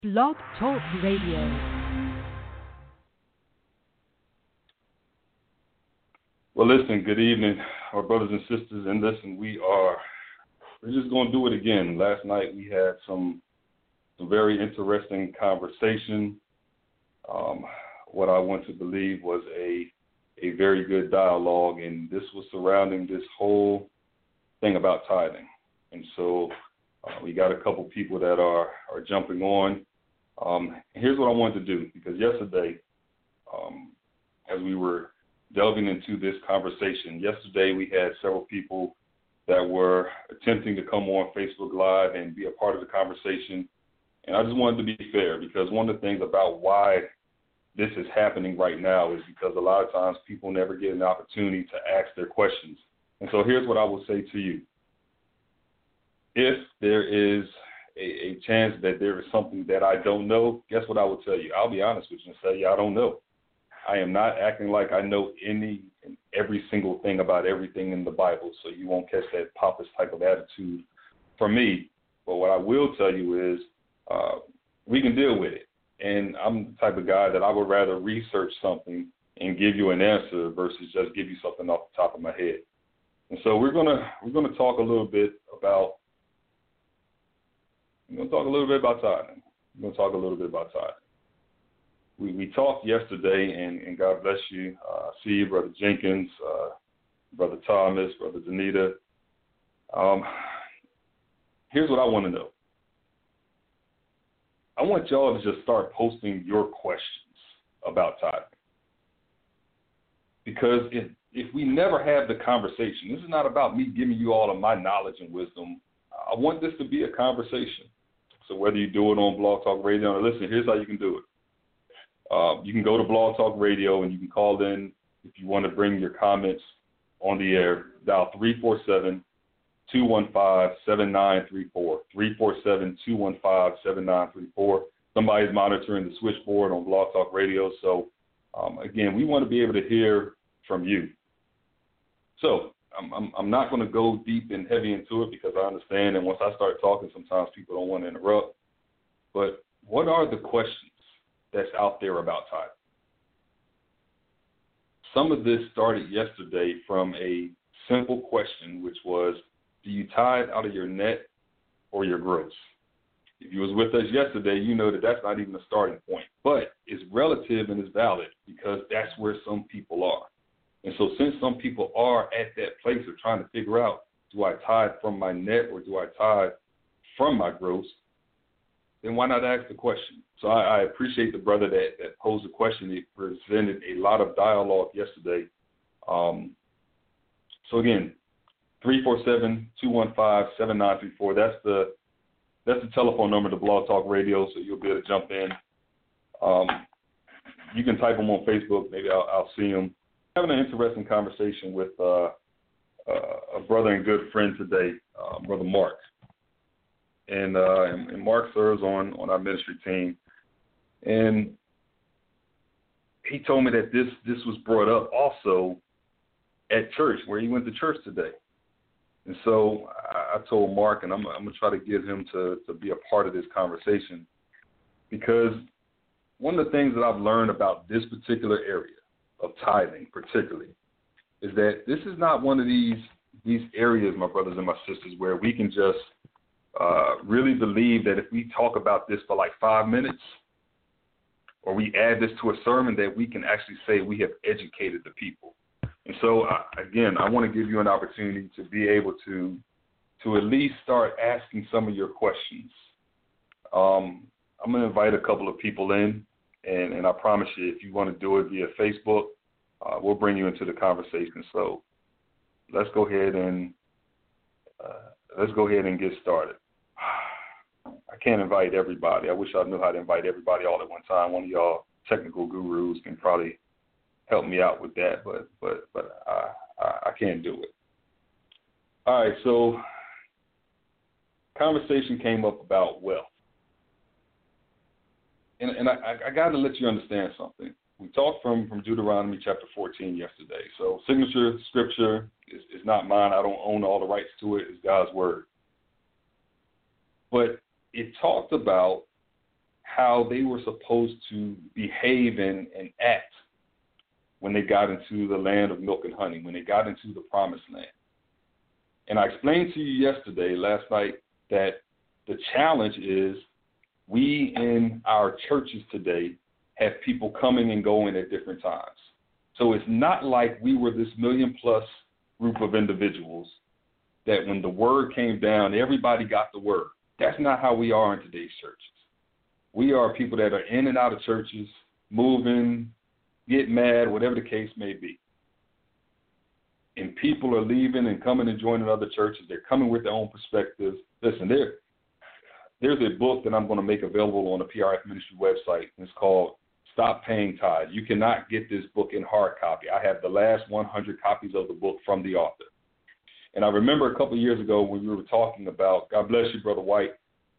Blog Talk Radio. Well, listen, good evening, our brothers and sisters. And listen, we're just going to do it again. Last night we had some very interesting conversation. What I want to believe was a very good dialogue, and this was surrounding this whole thing about tithing. And so we got a couple people that are jumping on. Here's what I wanted to do, because yesterday, as we were delving into this conversation, yesterday we had several people that were attempting to come on Facebook Live and be a part of the conversation. And I just wanted to be fair, because one of the things about why this is happening right now is because a lot of times people never get an opportunity to ask their questions. And so here's what I will say to you. If there is a chance that there is something that I don't know, guess what I will tell you? I'll be honest with you and say, I don't know. I am not acting like I know any and every single thing about everything in the Bible, so you won't catch that pompous type of attitude from me. But what I will tell you is we can deal with it. And I'm the type of guy that I would rather research something and give you an answer versus just give you something off the top of my head. And so we're gonna talk a little bit about tithing. We talked yesterday, and God bless you. See you, Brother Jenkins, Brother Thomas, Brother Danita. Here's what I want to know. I want y'all to just start posting your questions about tithing. Because if we never have the conversation, this is not about me giving you all of my knowledge and wisdom. I want this to be a conversation. So whether you do it on Blog Talk Radio, or listen, here's how you can do it. You can go to Blog Talk Radio and you can call in if you want to bring your comments on the air. Dial 347-215-7934. 347-215-7934. Somebody's monitoring the switchboard on Blog Talk Radio. So, again, we want to be able to hear from you. So I'm not going to go deep and heavy into it, because I understand, and once I start talking, sometimes people don't want to interrupt. But what are the questions that's out there about tithing? Some of this started yesterday from a simple question, which was, do you tithe out of your net or your gross? If you was with us yesterday, you know that that's not even a starting point, but it's relative and it's valid, because that's where some people are. And so since some people are at that place of trying to figure out, do I tithe from my net or do I tithe from my gross, then why not ask the question? So I appreciate the brother that posed the question. It presented a lot of dialogue yesterday. So again, 347-215-7934. That's the telephone number to Blog Talk Radio, so you'll be able to jump in. You can type them on Facebook. Maybe I'll see them. Having an interesting conversation with a brother and good friend today, Brother Mark. And Mark serves on our ministry team. And he told me that this was brought up also at church, where he went to church today. And so I told Mark, and I'm going to try to get him to be a part of this conversation, because one of the things that I've learned about this particular area of tithing particularly is that this is not one of these areas, my brothers and my sisters, where we can just really believe that if we talk about this for like 5 minutes, or we add this to a sermon, that we can actually say we have educated the people. And so, again, I want to give you an opportunity to be able to at least start asking some of your questions. I'm going to invite a couple of people in, and I promise you, if you want to do it via Facebook, we'll bring you into the conversation. So let's go ahead and get started. I can't invite everybody. I wish I knew how to invite everybody all at one time. One of y'all technical gurus can probably help me out with that, but I can't do it. All right, so conversation came up about wealth. And I got to let you understand something. We talked from Deuteronomy chapter 14 yesterday. So signature scripture is not mine. I don't own all the rights to it. It's God's word. But it talked about how they were supposed to behave and act when they got into the land of milk and honey, when they got into the promised land. And I explained to you last night, that the challenge is we in our churches today have people coming and going at different times. So it's not like we were this million-plus group of individuals that when the word came down, everybody got the word. That's not how we are in today's churches. We are people that are in and out of churches, moving, get mad, whatever the case may be. And people are leaving and coming and joining other churches. They're coming with their own perspectives. Listen, there's a book that I'm going to make available on the PRF Ministry website. It's called Stop Paying Tithes. You cannot get this book in hard copy. I have the last 100 copies of the book from the author. And I remember a couple of years ago when we were talking about, God bless you, Brother White.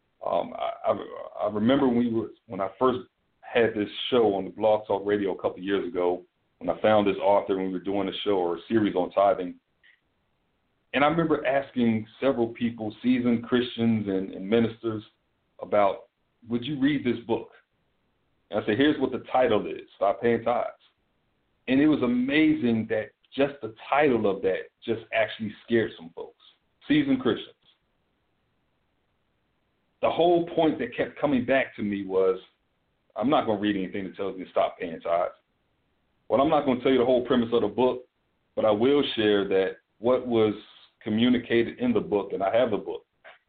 I remember when I first had this show on the Blog Talk Radio a couple of years ago, when I found this author when we were doing a show or a series on tithing. And I remember asking several people, seasoned Christians and ministers, about, would you read this book? And I said, here's what the title is, Stop Paying Tithes. And it was amazing that just the title of that just actually scared some folks, seasoned Christians. The whole point that kept coming back to me was, I'm not going to read anything that tells me to stop paying tithes. Well, I'm not going to tell you the whole premise of the book, but I will share that what was communicated in the book, and I have the book,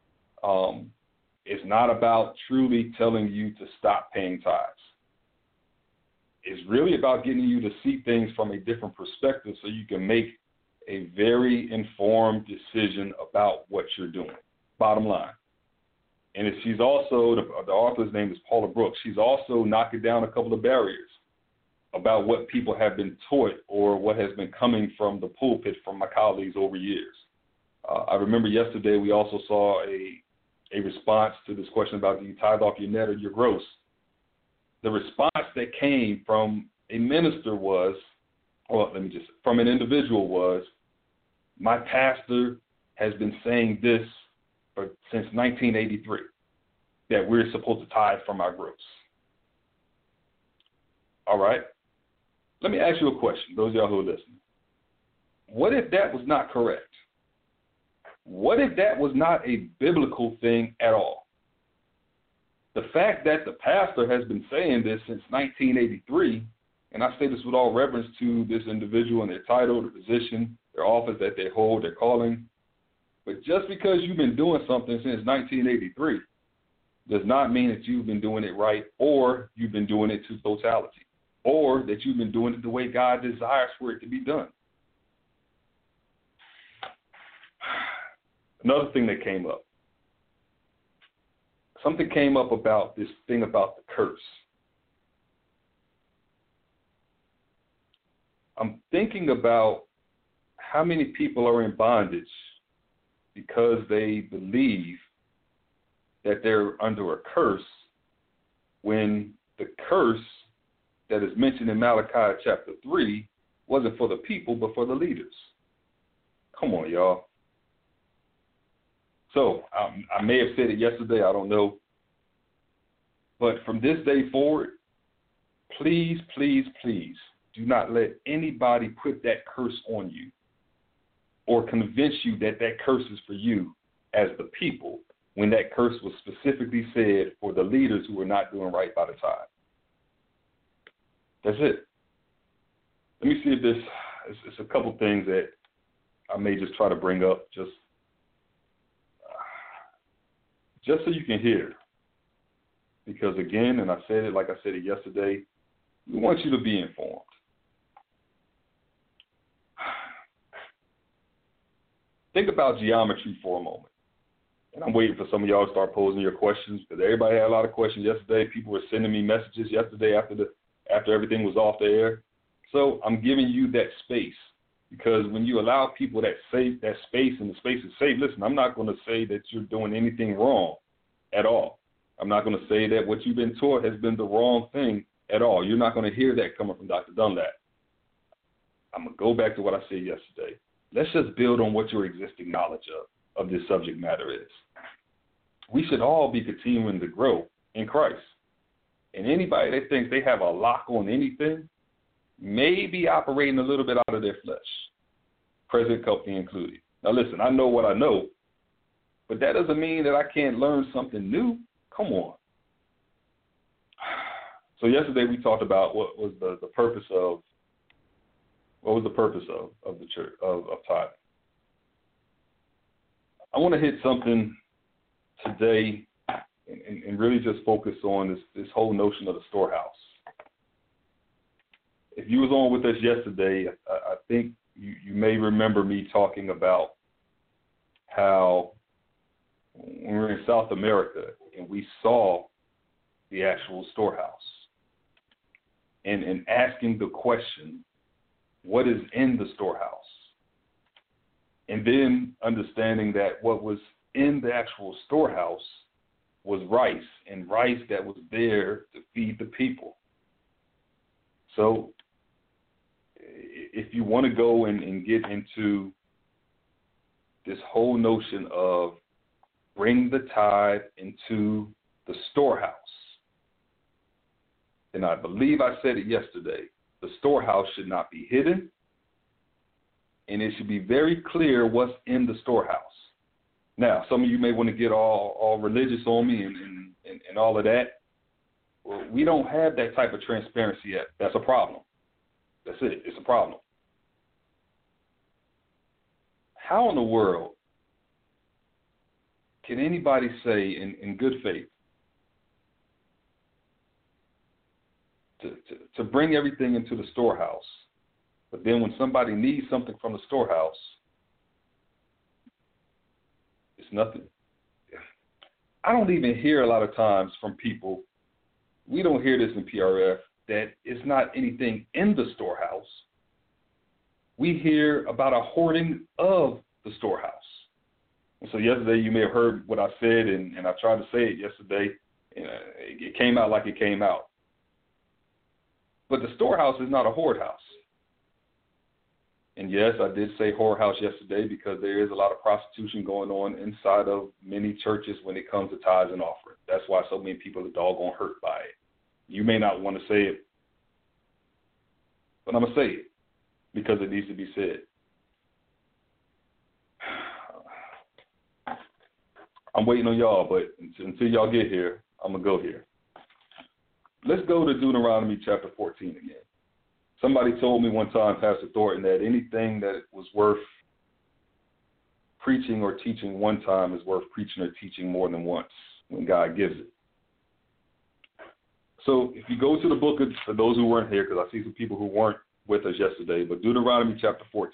is not about truly telling you to stop paying tithes. It's really about getting you to see things from a different perspective so you can make a very informed decision about what you're doing, bottom line. And she's also, the author's name is Paula Brooks, she's also knocking down a couple of barriers about what people have been taught or what has been coming from the pulpit from my colleagues over years. I remember yesterday we also saw a response to this question about, do you tithe off your net or your gross? The response that came from a minister was, from an individual was, my pastor has been saying this since 1983, that we're supposed to tithe from our gross. All right. Let me ask you a question, those of y'all who are listening. What if that was not correct? What if that was not a biblical thing at all? The fact that the pastor has been saying this since 1983, and I say this with all reverence to this individual and their title, their position, their office that they hold, their calling, but just because you've been doing something since 1983 does not mean that you've been doing it right or you've been doing it to totality or that you've been doing it the way God desires for it to be done. Another thing that came up. Something came up about this thing about the curse. I'm thinking about how many people are in bondage because they believe that they're under a curse when the curse that is mentioned in Malachi chapter 3 wasn't for the people but for the leaders. Come on, y'all. So I may have said it yesterday, I don't know. But from this day forward, please, please, please do not let anybody put that curse on you or convince you that that curse is for you as the people when that curse was specifically said for the leaders who were not doing right by the tithe. That's it. Let me see if it's a couple things that I may just try to bring up just so you can hear. Because again, and I said it like I said it yesterday, we want you to be informed. Think about geometry for a moment. And I'm waiting for some of y'all to start posing your questions because everybody had a lot of questions yesterday. People were sending me messages yesterday after everything was off the air. So I'm giving you that space because when you allow people that space and the space is safe, listen, I'm not going to say that you're doing anything wrong at all. I'm not going to say that what you've been taught has been the wrong thing at all. You're not going to hear that coming from Dr. Dunlap. I'm going to go back to what I said yesterday. Let's just build on what your existing knowledge of this subject matter is. We should all be continuing to grow in Christ. And anybody that thinks they have a lock on anything may be operating a little bit out of their flesh, present company included. Now, listen, I know what I know, but that doesn't mean that I can't learn something new. Come on. So yesterday we talked about what was the purpose of the church of tithing. I want to hit something today and really just focus on this whole notion of the storehouse. If you was on with us yesterday, I think you may remember me talking about how when we were in South America and we saw the actual storehouse and asking the question, what is in the storehouse? And then understanding that what was in the actual storehouse was rice, and rice that was there to feed the people. So if you want to go and get into this whole notion of bring the tithe into the storehouse, and I believe I said it yesterday, the storehouse should not be hidden, and it should be very clear what's in the storehouse. Now, some of you may want to get all religious on me and all of that. Well, we don't have that type of transparency yet. That's a problem. That's it. It's a problem. How in the world can anybody say in good faith to bring everything into the storehouse, but then when somebody needs something from the storehouse, it's nothing? I don't even hear a lot of times from people, we don't hear this in PRF, that it's not anything in the storehouse. We hear about a hoarding of the storehouse. And so yesterday you may have heard what I said, and I tried to say it yesterday, and it came out like it came out. But the storehouse is not a hoard house. And yes, I did say whorehouse yesterday because there is a lot of prostitution going on inside of many churches when it comes to tithes and offerings. That's why so many people are doggone hurt by it. You may not want to say it, but I'm going to say it because it needs to be said. I'm waiting on y'all, but until y'all get here, I'm going to go here. Let's go to Deuteronomy chapter 14 again. Somebody told me one time, Pastor Thornton, that anything that was worth preaching or teaching one time is worth preaching or teaching more than once when God gives it. So if you go to the book, for those who weren't here, because I see some people who weren't with us yesterday, but Deuteronomy chapter 14.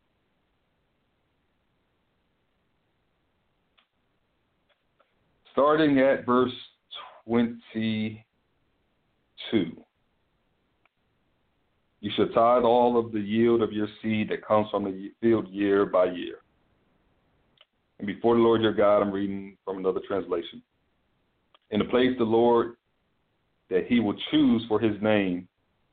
Starting at verse 22. You shall tithe all of the yield of your seed that comes from the field year by year. And before the Lord your God, I'm reading from another translation. In the place the Lord that he will choose for his name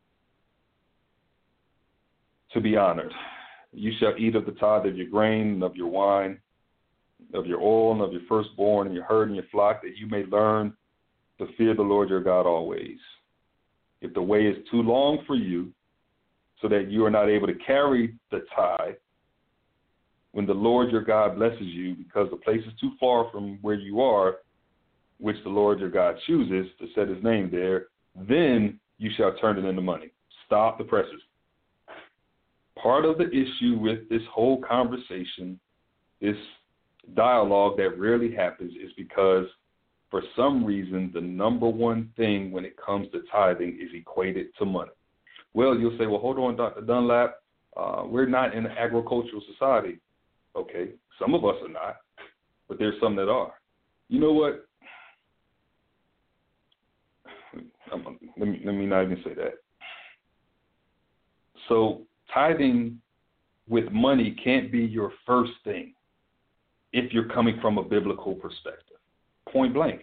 to be honored. You shall eat of the tithe of your grain and of your wine, of your oil and of your firstborn and your herd and your flock, that you may learn to fear the Lord your God always. If the way is too long for you, so that you are not able to carry the tithe, when the Lord your God blesses you, because the place is too far from where you are, which the Lord your God chooses to set his name there, then you shall turn it into money. Stop the presses. Part of the issue with this whole conversation, this dialogue that rarely happens, is because for some reason the number one thing when it comes to tithing is equated to money. Well, you'll say, well, hold on, Dr. Dunlap, we're not in an agricultural society. Okay, some of us are not, but there's some that are. You know what? Let me not even say that. So tithing with money can't be your first thing if you're coming from a biblical perspective. Point blank.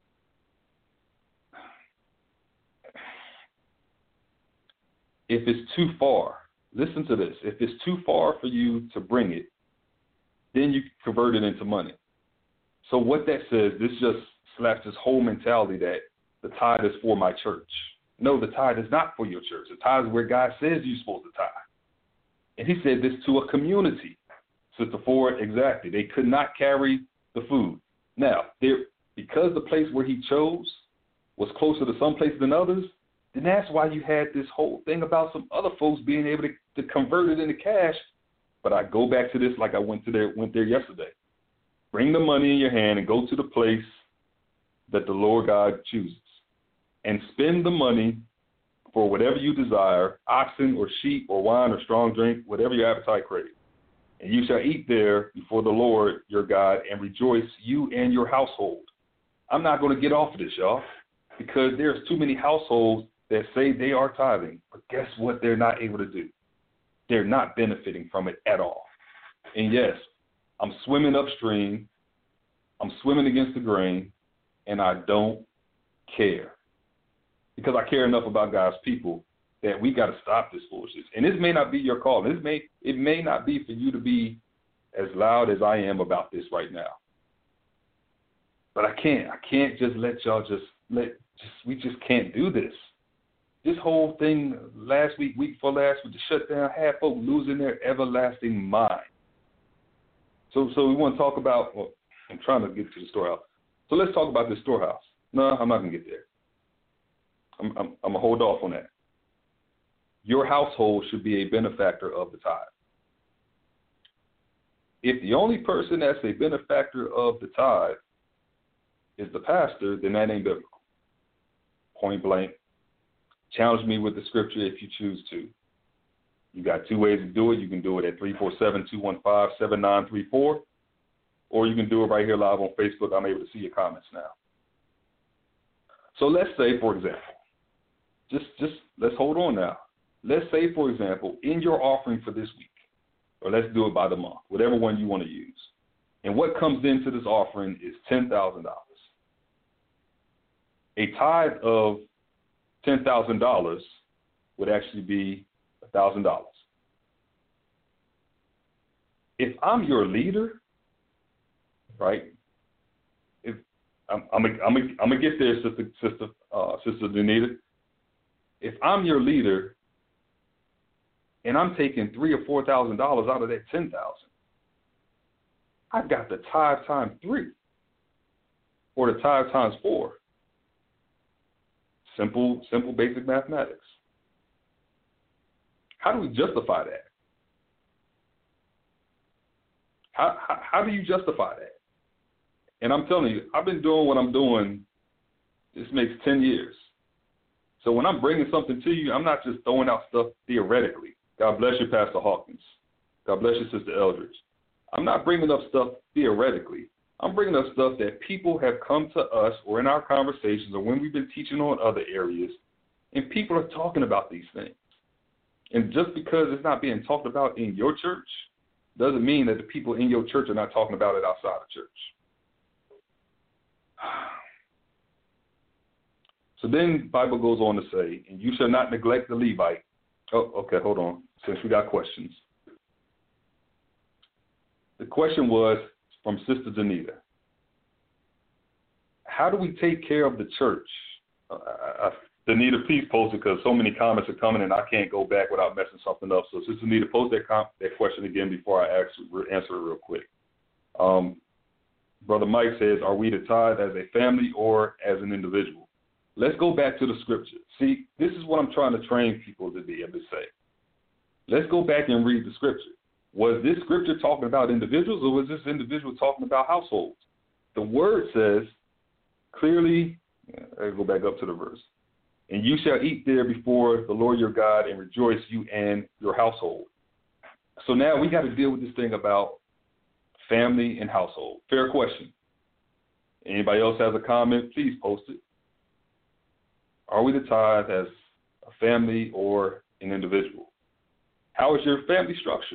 If it's too far, listen to this. If it's too far for you to bring it, then you convert it into money. So what that says, this just slaps this whole mentality that the tithe is for my church. No, the tithe is not for your church. The tithe is where God says you're supposed to tithe. And he said this to a community. Sister Ford, exactly. They could not carry the food. Now, because the place where he chose was closer to some places than others, then that's why you had this whole thing about some other folks being able to convert it into cash. But I go back to this like I went there yesterday. Bring the money in your hand and go to the place that the Lord God chooses and spend the money for whatever you desire, oxen or sheep or wine or strong drink, whatever your appetite craves. And you shall eat there before the Lord your God and rejoice, you and your household. I'm not going to get off of this, y'all, because there's too many households that say they are tithing, but guess what they're not able to do? They're not benefiting from it at all. And yes, I'm swimming upstream, I'm swimming against the grain, and I don't care. Because I care enough about God's people that we got to stop this foolishness. And this may not be your call. It may not be for you to be as loud as I am about this right now. But I can't just let y'all we just can't do this. This whole thing last week before last with the shutdown had folks losing their everlasting mind. So we want to talk about, well, I'm trying to get to the storehouse. So let's talk about the storehouse. No, I'm not going to get there. I'm going to hold off on that. Your household should be a benefactor of the tithe. If the only person that's a benefactor of the tithe is the pastor, then that ain't biblical. Point blank. Challenge me with the scripture if you choose to. You got two ways to do it. You can do it at 347-215-7934, or you can do it right here live on Facebook. I'm able to see your comments now. So let's say, for example, just let's hold on now. Let's say, for example, in your offering for this week, or let's do it by the month, whatever one you want to use. And what comes into this offering is $10,000. A tithe of $10,000 would actually be $1,000. If I'm your leader, right? If I'm gonna get there, Sister Danita. If I'm your leader and I'm taking $3,000 or $4,000 out of that $10,000, I've got the tithe times 3 or the tithe times 4. Simple, basic mathematics. How do we justify that? How do you justify that? And I'm telling you, I've been doing what I'm doing, this makes 10 years. So when I'm bringing something to you, I'm not just throwing out stuff theoretically. God bless you, Pastor Hawkins. God bless you, Sister Eldridge. I'm not bringing up stuff theoretically. I'm bringing up stuff that people have come to us or in our conversations or when we've been teaching on other areas, and people are talking about these things. And just because it's not being talked about in your church doesn't mean that the people in your church are not talking about it outside of church. So then the Bible goes on to say, and you shall not neglect the Levite. Oh, okay, hold on, since we got questions. The question was from Sister Danita. How do we take care of the church? Danita, please post it because so many comments are coming and I can't go back without messing something up. So Sister Danita, post that question again before I answer it real quick. Brother Mike says, are we to tithe as a family or as an individual? Let's go back to the scripture. See, this is what I'm trying to train people to be able to say. Let's go back and read the scripture. Was this scripture talking about individuals or was this individual talking about households? The word says clearly, I'll go back up to the verse. And you shall eat there before the Lord your God and rejoice, you and your household. So now we got to deal with this thing about family and household. Fair question. Anybody else has a comment, please post it. Are we to tithe as a family or an individual? How is your family structured?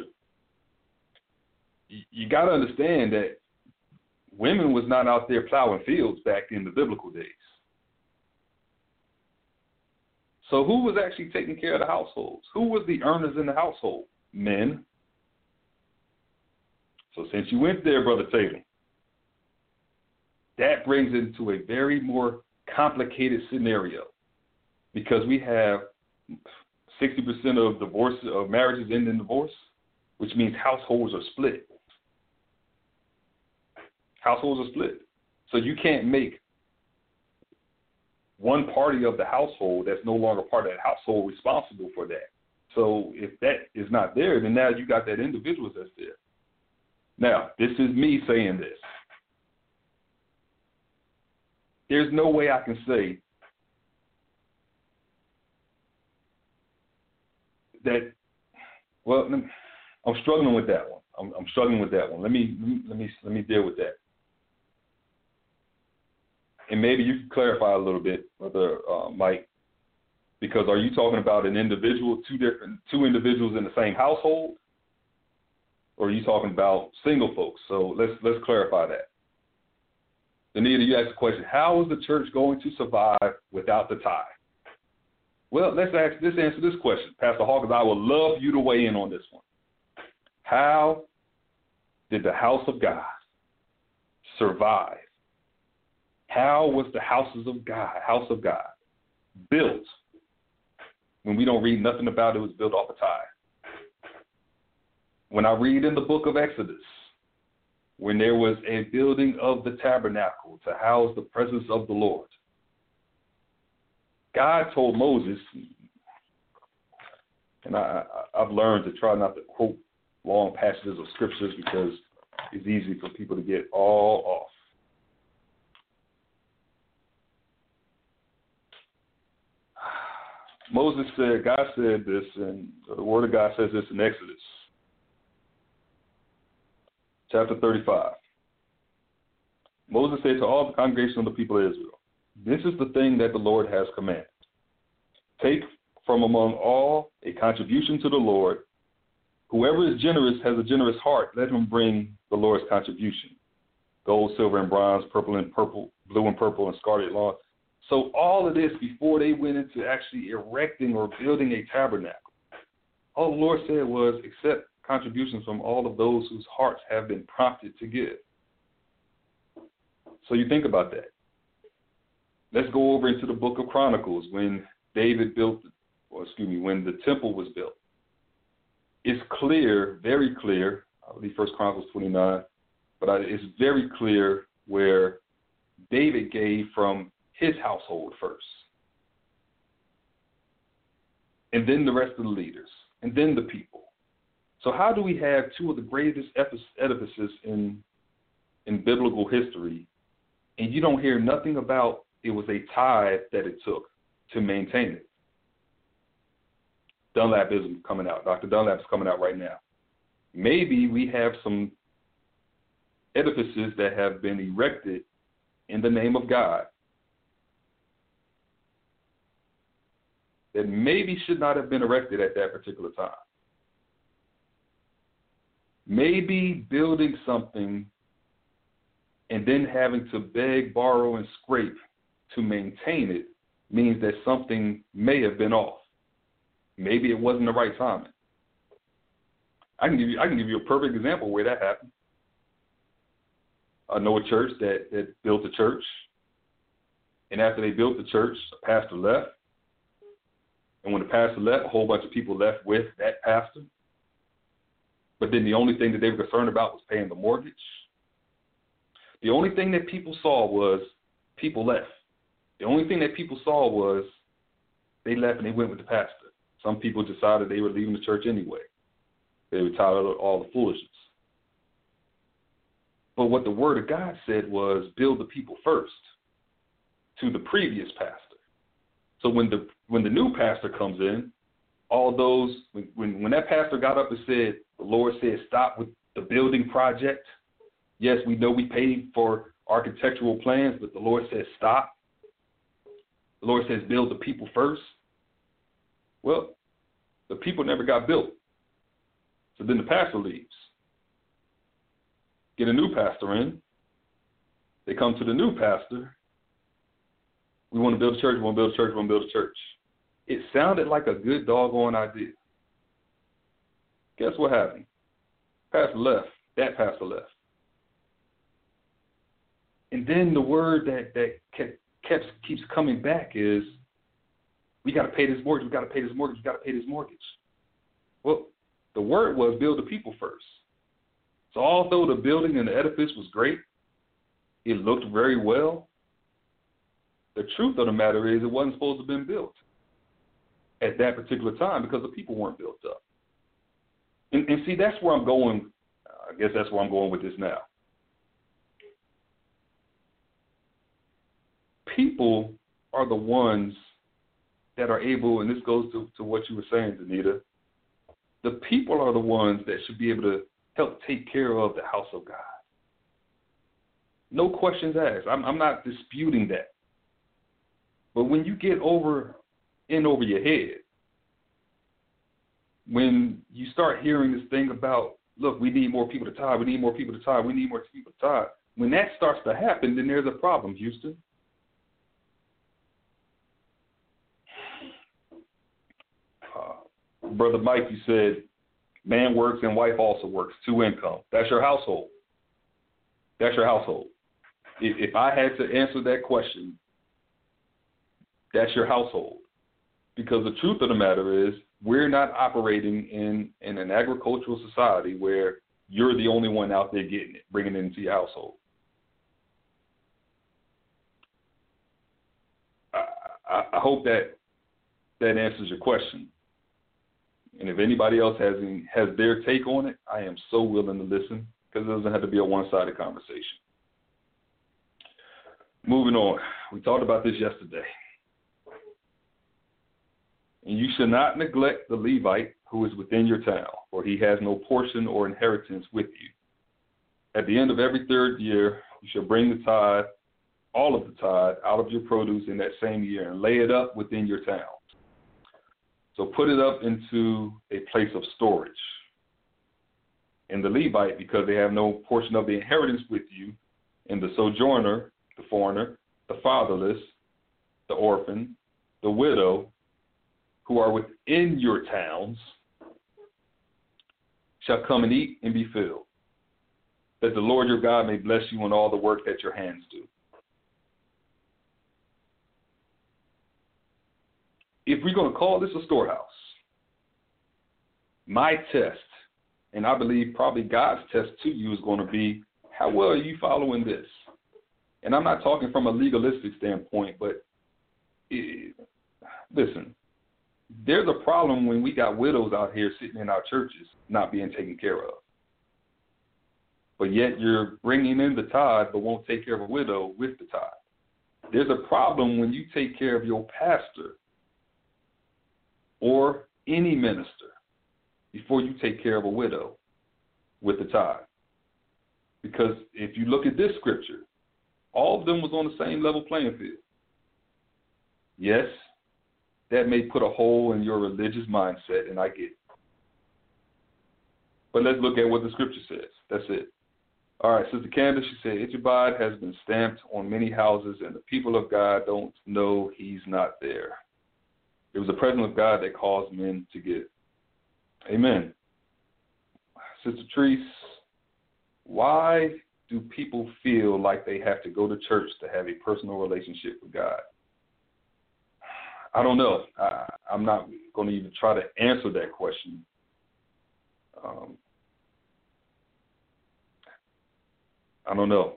You got to understand that women was not out there plowing fields back in the biblical days. So who was actually taking care of the households? Who was the earners in the household? Men. So since you went there, Brother Taylor, that brings it into a very more complicated scenario because we have 60% of marriages end in divorce, which means households are split. Households are split. So you can't make one party of the household that's no longer part of that household responsible for that. So if that is not there, then now you got that individual that's there. Now, this is me saying this. There's no way I can say that, well, I'm struggling with that one. I'm struggling with that one. Let me deal with that. And maybe you can clarify a little bit, Brother Mike, because are you talking about an individual, two individuals in the same household, or are you talking about single folks? So let's clarify that. Anita, you asked the question: how is the church going to survive without the tithe? Well, let's answer this question, Pastor Hawkins. I would love you to weigh in on this one. How did the house of God survive? How was the house of God built when we don't read nothing about it was built off a tithe? When I read in the book of Exodus, when there was a building of the tabernacle to house the presence of the Lord, God told Moses, and I've learned to try not to quote long passages of scriptures because it's easy for people to get all off. Moses said, God said this, and the word of God says this in Exodus, chapter 35. Moses said to all the congregation of the people of Israel, this is the thing that the Lord has commanded. Take from among all a contribution to the Lord. Whoever is generous has a generous heart. Let him bring the Lord's contribution. Gold, silver, and bronze, blue and purple, and scarlet lawn. So all of this before they went into actually erecting or building a tabernacle. All the Lord said was, accept contributions from all of those whose hearts have been prompted to give. So you think about that. Let's go over into the book of Chronicles when when the temple was built. It's clear, very clear, I believe 1 Chronicles 29, but it's very clear where David gave from his household first. And then the rest of the leaders, and then the people. So how do we have two of the greatest edifices in biblical history, and you don't hear nothing about it was a tithe that it took to maintain it? Dunlap is coming out. Dr. Dunlap is coming out right now. Maybe we have some edifices that have been erected in the name of God that maybe should not have been erected at that particular time. Maybe building something and then having to beg, borrow, and scrape to maintain it means that something may have been off. Maybe it wasn't the right timing. I can give you a perfect example where that happened. I know a church that built a church, and after they built the church, a pastor left. And when the pastor left, a whole bunch of people left with that pastor. But then the only thing that they were concerned about was paying the mortgage. The only thing that people saw was people left. The only thing that people saw was they left and they went with the pastor. Some people decided they were leaving the church anyway. They were tired of all the foolishness. But what the Word of God said was build the people first to the previous pastor. So when the new pastor comes in, all those, when that pastor got up and said, the Lord said stop with the building project. Yes, we know we paid for architectural plans, but the Lord says stop. The Lord says build the people first. Well, the people never got built. So then the pastor leaves. Get a new pastor in. They come to the new pastor. We want to build a church, we want to build a church, we want to build a church. It sounded like a good doggone idea. Guess what happened? Pastor left. That pastor left. And then the word that kept keeps coming back is, we got to pay this mortgage, we got to pay this mortgage, we got to pay this mortgage. Well, the word was build the people first. So although the building and the edifice was great, it looked very well, the truth of the matter is it wasn't supposed to have been built at that particular time because the people weren't built up. And see, that's where I'm going. I guess that's where I'm going with this now. People are the ones that are able, and this goes to what you were saying, Danita, the people are the ones that should be able to help take care of the house of God. No questions asked. I'm not disputing that. But when you get over your head, when you start hearing this thing about, look, we need more people to tithe, we need more people to tithe, we need more people to tithe, when that starts to happen, then there's a problem, Houston. Brother Mike, you said man works and wife also works, 2 incomes. That's your household. That's your household. If I had to answer that question, that's your household. Because the truth of the matter is, we're not operating in an agricultural society where you're the only one out there getting it, bringing it into your household. I hope that answers your question. And if anybody else has their take on it, I am so willing to listen, because it doesn't have to be a one-sided conversation. Moving on. We talked about this yesterday. And you should not neglect the Levite who is within your town, for he has no portion or inheritance with you. At the end of every 3rd year, you shall bring the tithe, all of the tithe, out of your produce in that same year and lay it up within your town. So put it up into a place of storage. And the Levite, because they have no portion of the inheritance with you, and the sojourner, the foreigner, the fatherless, the orphan, the widow, who are within your towns, shall come and eat and be filled, that the Lord your God may bless you in all the work that your hands do. If we're going to call this a storehouse, my test, and I believe probably God's test to you, is going to be, how well are you following this? And I'm not talking from a legalistic standpoint, but listen, there's a problem when we got widows out here sitting in our churches not being taken care of. But yet you're bringing in the tithe but won't take care of a widow with the tithe. There's a problem when you take care of your pastor or any minister before you take care of a widow with the tithe. Because if you look at this scripture, all of them was on the same level playing field. Yes, that may put a hole in your religious mindset, and I get it. But let's look at what the scripture says. That's it. All right, Sister Candace, she said, Ichabod has been stamped on many houses, and the people of God don't know he's not there. It was the presence of God that caused men to give. Amen. Sister Treese, why do people feel like they have to go to church to have a personal relationship with God? I don't know. I'm not going to even try to answer that question. I don't know.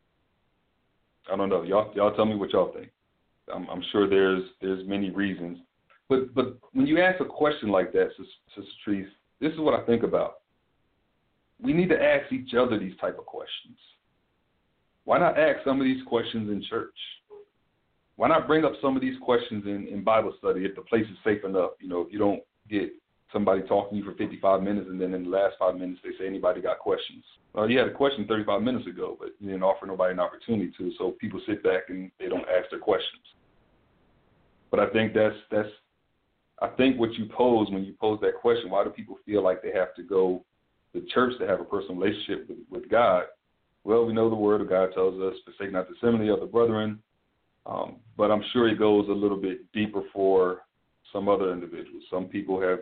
Y'all tell me what y'all think. I'm sure there's many reasons. But when you ask a question like that, Sister Treese, this is what I think about. We need to ask each other these type of questions. Why not ask some of these questions in church? Why not bring up some of these questions in Bible study if the place is safe enough? You know, if you don't get somebody talking to you for 55 minutes and then in the last 5 minutes they say, anybody got questions? Well, you had a question 35 minutes ago, but you didn't offer nobody an opportunity to, so people sit back and they don't ask their questions. But I think I think what you pose when you pose that question, why do people feel like they have to go to church to have a personal relationship with God? Well, we know the Word of God tells us, forsake not the assembly of the brethren, but I'm sure it goes a little bit deeper for some other individuals. Some people have,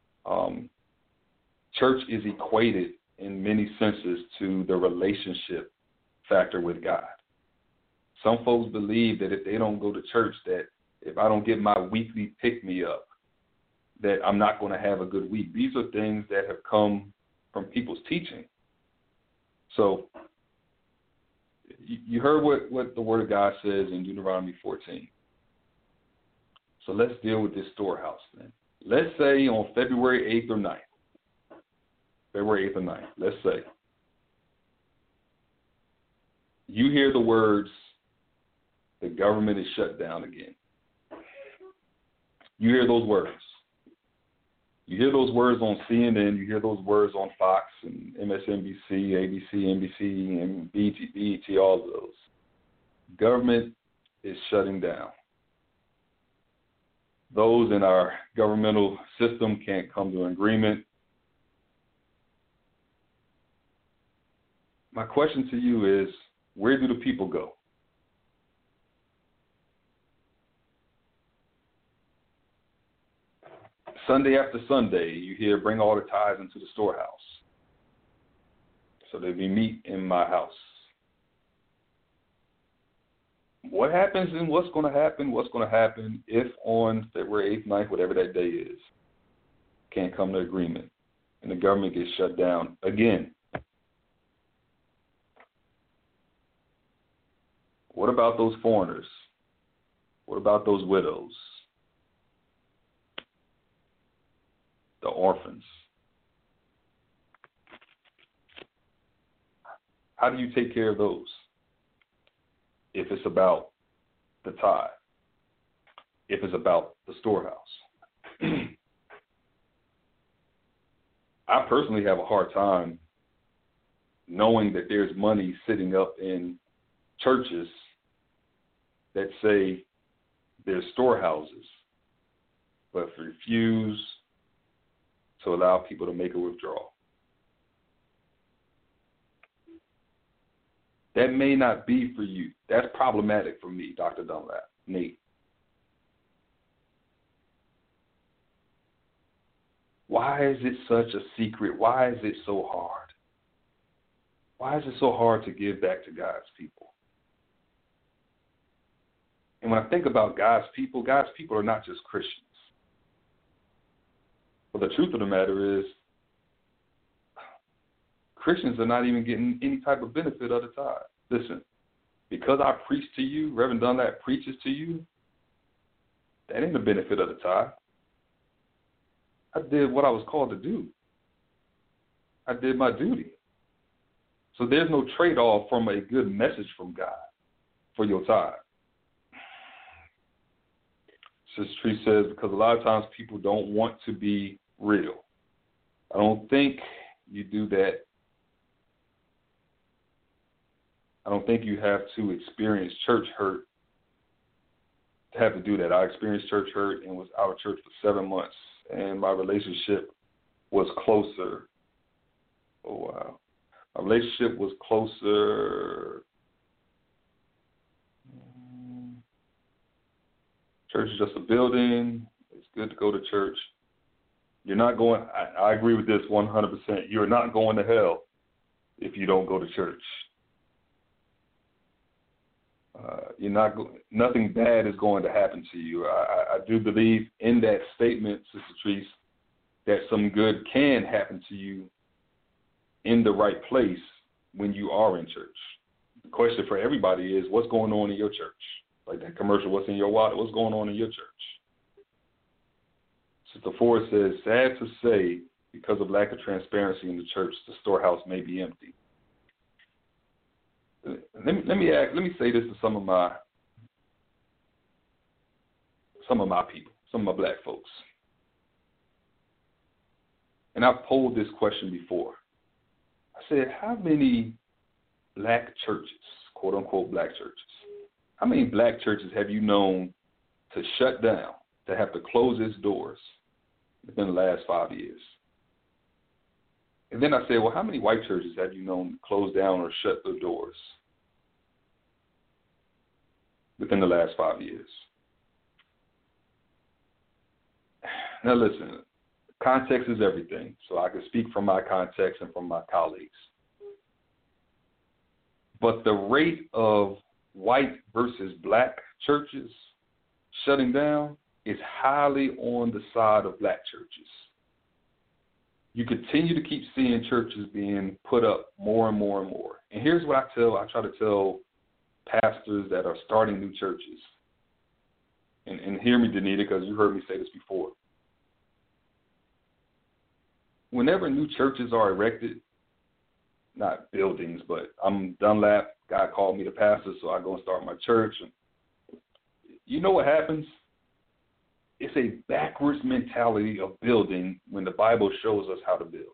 church is equated in many senses to the relationship factor with God. Some folks believe that if they don't go to church, that if I don't get my weekly pick-me-up, that I'm not going to have a good week. These are things that have come from people's teaching. So you heard what the Word of God says in Deuteronomy 14. So let's deal with this storehouse then. Let's say on February 8th or 9th, let's say, you hear the words, the government is shut down again. You hear those words. You hear those words on CNN. You hear those words on Fox and MSNBC, ABC, NBC, and BET, all of those. Government is shutting down. Those in our governmental system can't come to an agreement. My question to you is, where do the people go? Sunday after Sunday, you hear, bring all the tithes into the storehouse. So there be meat in my house. What happens and what's going to happen if on February 8th, 9th, whatever that day is, can't come to agreement and the government gets shut down again? What about those foreigners? What about those widows? The orphans? How do you take care of those if it's about the tithe, if it's about the storehouse? I personally have a hard time knowing that there's money sitting up in churches that say they're storehouses, but refuse to allow people to make a withdrawal. That may not be for you. That's problematic for me, Dr. Dunlap, Nate. Why is it such a secret? Why is it so hard? Why is it so hard to give back to God's people? And when I think about God's people are not just Christians. But the truth of the matter is, Christians are not even getting any type of benefit of the tithe. Listen, because I preach to you, Reverend Dunlap preaches to you, that ain't the benefit of the tithe. I did what I was called to do. I did my duty. So there's no trade-off from a good message from God for your tithe. Sister Tree says, because a lot of times people don't want to be real. I don't think you do that. I don't think you have to experience church hurt to have to do that. I experienced church hurt and was out of church for 7 months, and my relationship was closer. Oh, wow. My relationship was closer. Church is just a building. It's good to go to church. You're not going, I agree with this 100%. You're not going to hell if you don't go to church. Nothing bad is going to happen to you. I do believe in that statement, Sister Treese, that some good can happen to you in the right place when you are in church. The question for everybody is, what's going on in your church? Like that commercial, what's in your wallet? What's going on in your church? Sister Ford says, sad to say, because of lack of transparency in the church, the storehouse may be empty. Let me say this to some of my people, some of my black folks. And I've polled this question before. I said, how many black churches, quote unquote black churches, how many black churches have you known to shut down, to have to close its doors within the last 5 years? And then I said, well, how many white churches have you known to close down or shut their doors within the last 5 years? Now listen, context is everything, so I can speak from my context and from my colleagues. But the rate of white versus black churches shutting down is highly on the side of black churches. You continue to keep seeing churches being put up more and more and more. And here's what I try to tell pastors that are starting new churches. And hear me, Danita, because you heard me say this before. Whenever new churches are erected, not buildings, but I'm Dunlap, God called me the pastor, so I go and start my church. You know what happens? It's a backwards mentality of building when the Bible shows us how to build.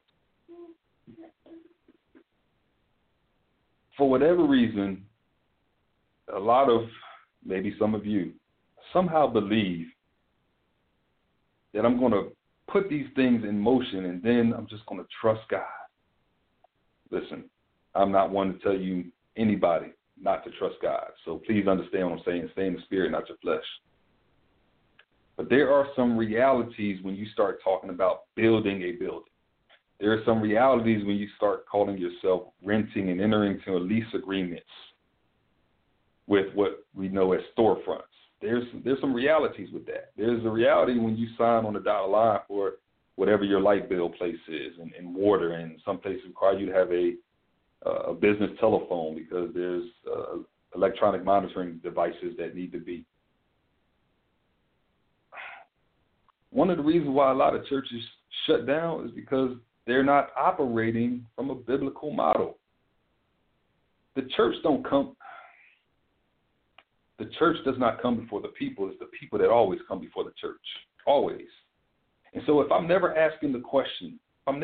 For whatever reason, a lot of, maybe some of you, somehow believe that I'm going to put these things in motion and then I'm just going to trust God. Listen, I'm not one to tell you anybody not to trust God. So please understand what I'm saying. Stay in the spirit, not your flesh. But there are some realities when you start talking about building a building. There are some realities when you start calling yourself renting and entering into lease agreements with what we know as storefronts. There's some realities with that. There's a reality when you sign on the dotted line for whatever your light bill place is, and water, and some places require you to have a business telephone because there's electronic monitoring devices that need to be. One of the reasons why a lot of churches shut down is because they're not operating from a biblical model. The church does not come before the people. It's the people that always come before the church, always. And so if I'm never asking the question,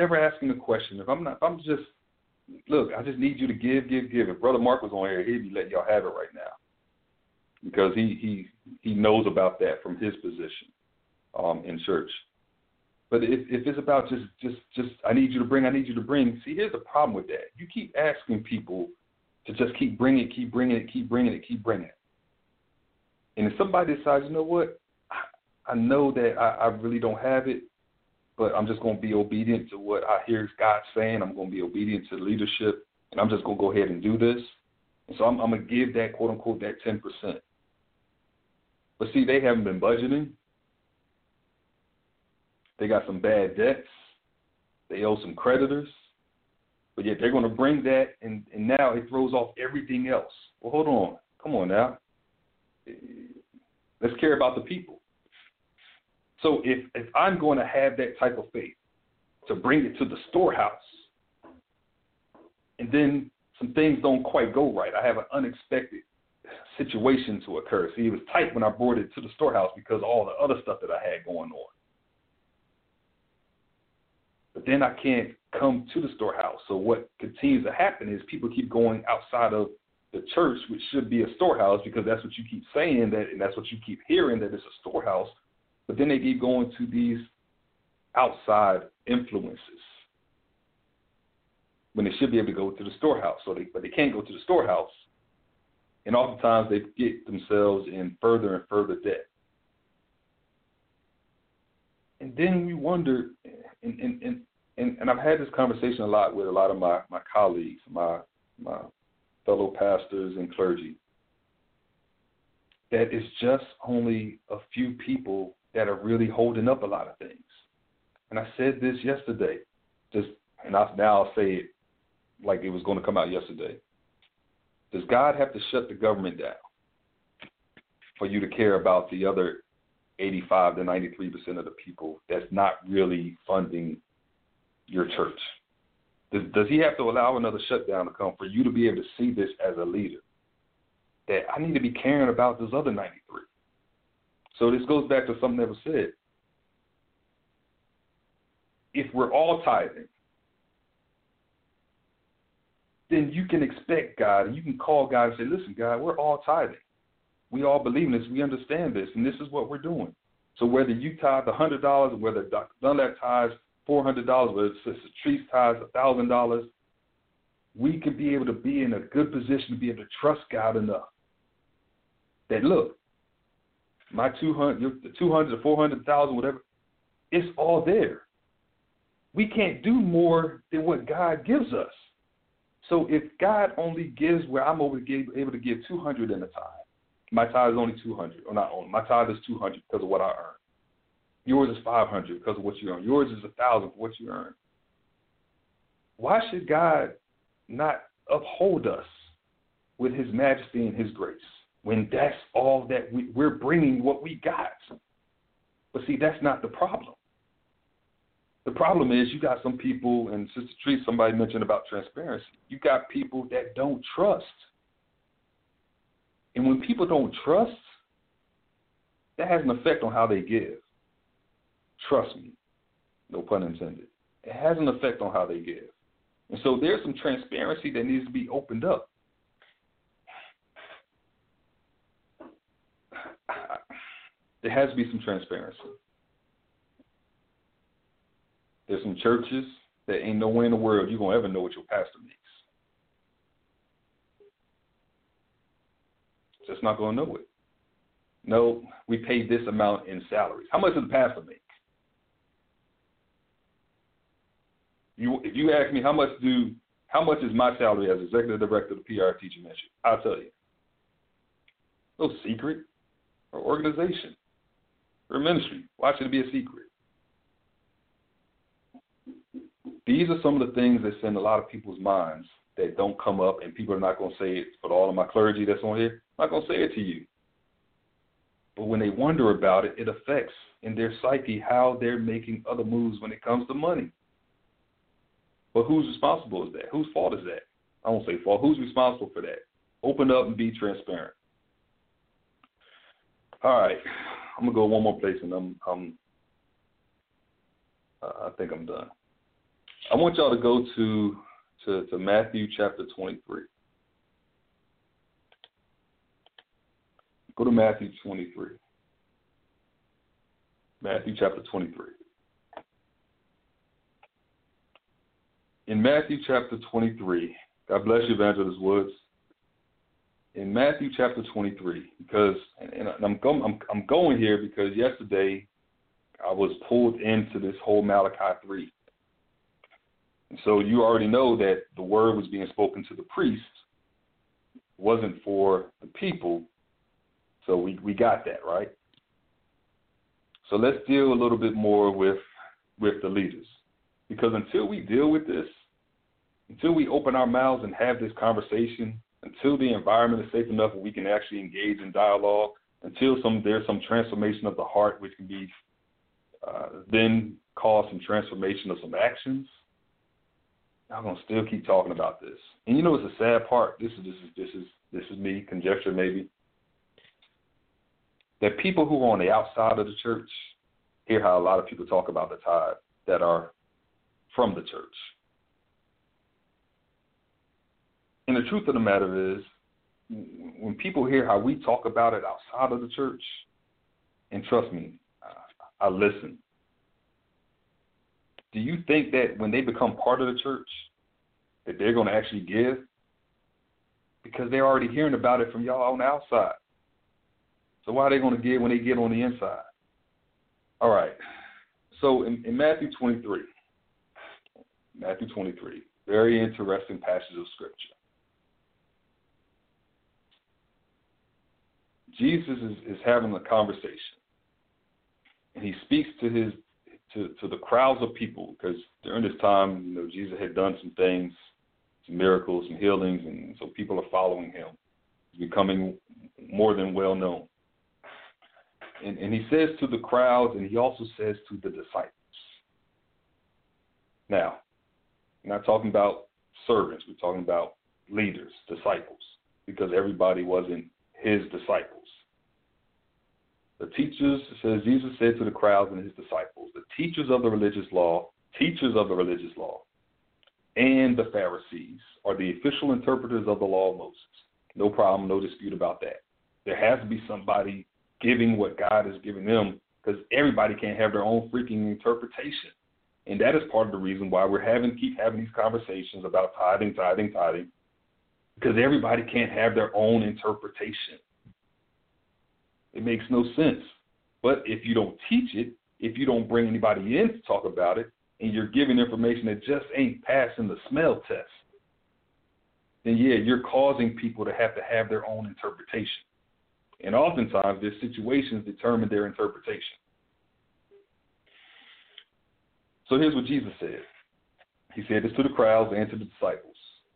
look, I just need you to give. If Brother Mark was on here, he'd be letting y'all have it right now because he knows about that from his position in church. But if it's about just I need you to bring, see, here's the problem with that. You keep asking people to just keep bringing it. And if somebody decides, you know what, I know that I really don't have it, but I'm just going to be obedient to what I hear God saying. I'm going to be obedient to the leadership, and I'm just going to go ahead and do this. And so I'm going to give that, quote unquote, that 10%. But see, they haven't been budgeting. They got some bad debts. They owe some creditors. But yet they're going to bring that, and now it throws off everything else. Well, hold on. Come on now. Let's care about the people. So if I'm going to have that type of faith to bring it to the storehouse, and then some things don't quite go right, I have an unexpected situation to occur. See, it was tight when I brought it to the storehouse because of all the other stuff that I had going on. But then I can't come to the storehouse. So what continues to happen is people keep going outside of the church, which should be a storehouse, because that's what you keep saying, that, and that's what you keep hearing, that it's a storehouse. But then they keep going to these outside influences when they should be able to go to the storehouse. But they can't go to the storehouse, and oftentimes they get themselves in further and further debt. And then we wonder, and I've had this conversation a lot with a lot of my colleagues, my fellow pastors and clergy, that it's just only a few people that are really holding up a lot of things. And I said this yesterday, now I'll say it like it was going to come out yesterday. Does God have to shut the government down for you to care about the other 85 to 93% of the people that's not really funding your church? Does he have to allow another shutdown to come for you to be able to see this as a leader, that I need to be caring about those other 93? So this goes back to something that was said. If we're all tithing, then you can expect God, and you can call God and say, listen, God, we're all tithing. We all believe in this. We understand this, and this is what we're doing. So whether you tithe $100 or whether Dr. Dunlap tithes $400, whether Sister Treese tithes $1,000, we could be able to be in a good position to be able to trust God enough that, look, my 200, the 200, the 400,000, whatever, it's all there. We can't do more than what God gives us. So if God only gives where I'm able to give 200 in a tithe, my tithe is only 200, or not only, my tithe is 200 because of what I earn. Yours is 500 because of what you earn. Yours is 1,000 for what you earn. Why should God not uphold us with his majesty and his grace when that's all that we're bringing what we got? But see, that's not the problem. The problem is you got some people, and Sister Tree, somebody mentioned about transparency. You got people that don't trust. And when people don't trust, that has an effect on how they give. Trust me. No pun intended. It has an effect on how they give. And so there's some transparency that needs to be opened up. There has to be some transparency. There's some churches that ain't nowhere in the world you're going to ever know what your pastor makes. Just not going to know it. No, we pay this amount in salaries. How much does the pastor make? If you ask me how much is my salary as executive director of the PR Teaching Ministry, I'll tell you. No secret. Or organization. Or ministry. Why should it be a secret? These are some of the things that send a lot of people's minds that don't come up, and people are not going to say it. For all of my clergy that's on here, I'm not going to say it to you. But when they wonder about it, it affects in their psyche how they're making other moves when it comes to money. But who's responsible is that? Whose fault is that? I won't say fault. Who's responsible for that? Open up and be transparent. All right. I'm going to go one more place, and I think I'm done. I want y'all to go to Matthew chapter 23. Go to Matthew 23. Matthew chapter 23. In Matthew chapter 23, God bless you, Evangelist Woods. In Matthew chapter 23, because and I'm going here because yesterday I was pulled into this whole Malachi 3. And so you already know that the word was being spoken to the priest, wasn't for the people. So we got that, right? So let's deal a little bit more with the leaders. Because until we deal with this, until we open our mouths and have this conversation, until the environment is safe enough where we can actually engage in dialogue, until there's some transformation of the heart, which can be then cause some transformation of some actions, I'm gonna still keep talking about this. And you know, it's a sad part. This is me, conjecture maybe, that people who are on the outside of the church hear how a lot of people talk about the tithe that are from the church. And the truth of the matter is, when people hear how we talk about it outside of the church, and trust me, I listen. Do you think that when they become part of the church, that they're going to actually give? Because they're already hearing about it from y'all on the outside. So why are they going to give when they get on the inside? All right. So in Matthew 23, very interesting passage of Scripture. Jesus is having a conversation, and he speaks to the crowds of people, because during this time, you know, Jesus had done some things, some miracles, some healings, and so people are following him. He's becoming more than well known. And he says to the crowds, and he also says to the disciples. Now, we're not talking about servants. We're talking about leaders, disciples, because everybody wasn't his disciples. The teachers, it says, Jesus said to the crowds and his disciples, the teachers of the religious law, and the Pharisees are the official interpreters of the law of Moses. No problem, no dispute about that. There has to be somebody giving what God is giving them, because everybody can't have their own freaking interpretation. And that is part of the reason why keep having these conversations about tithing, because everybody can't have their own interpretation. It makes no sense. But if you don't teach it, if you don't bring anybody in to talk about it, and you're giving information that just ain't passing the smell test, then yeah, you're causing people to have their own interpretation. And oftentimes, their situations determine their interpretation. So here's what Jesus said. He said this to the crowds and to the disciples.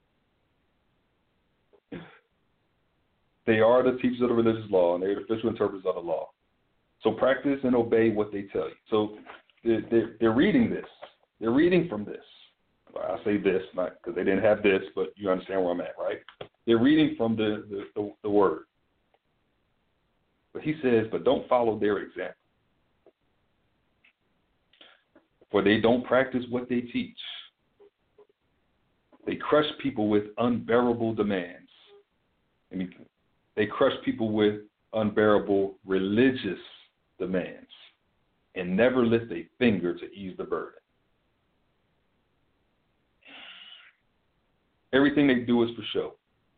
They are the teachers of the religious law, and they're the official interpreters of the law. So practice and obey what they tell you. So they're reading this. They're reading from this. I say this, not because they didn't have this, but you understand where I'm at, right? They're reading from the word. But he says, but don't follow their example. For they don't practice what they teach. They crush people with unbearable demands. They crush people with unbearable religious demands and never lift a finger to ease the burden. Everything they do is for show.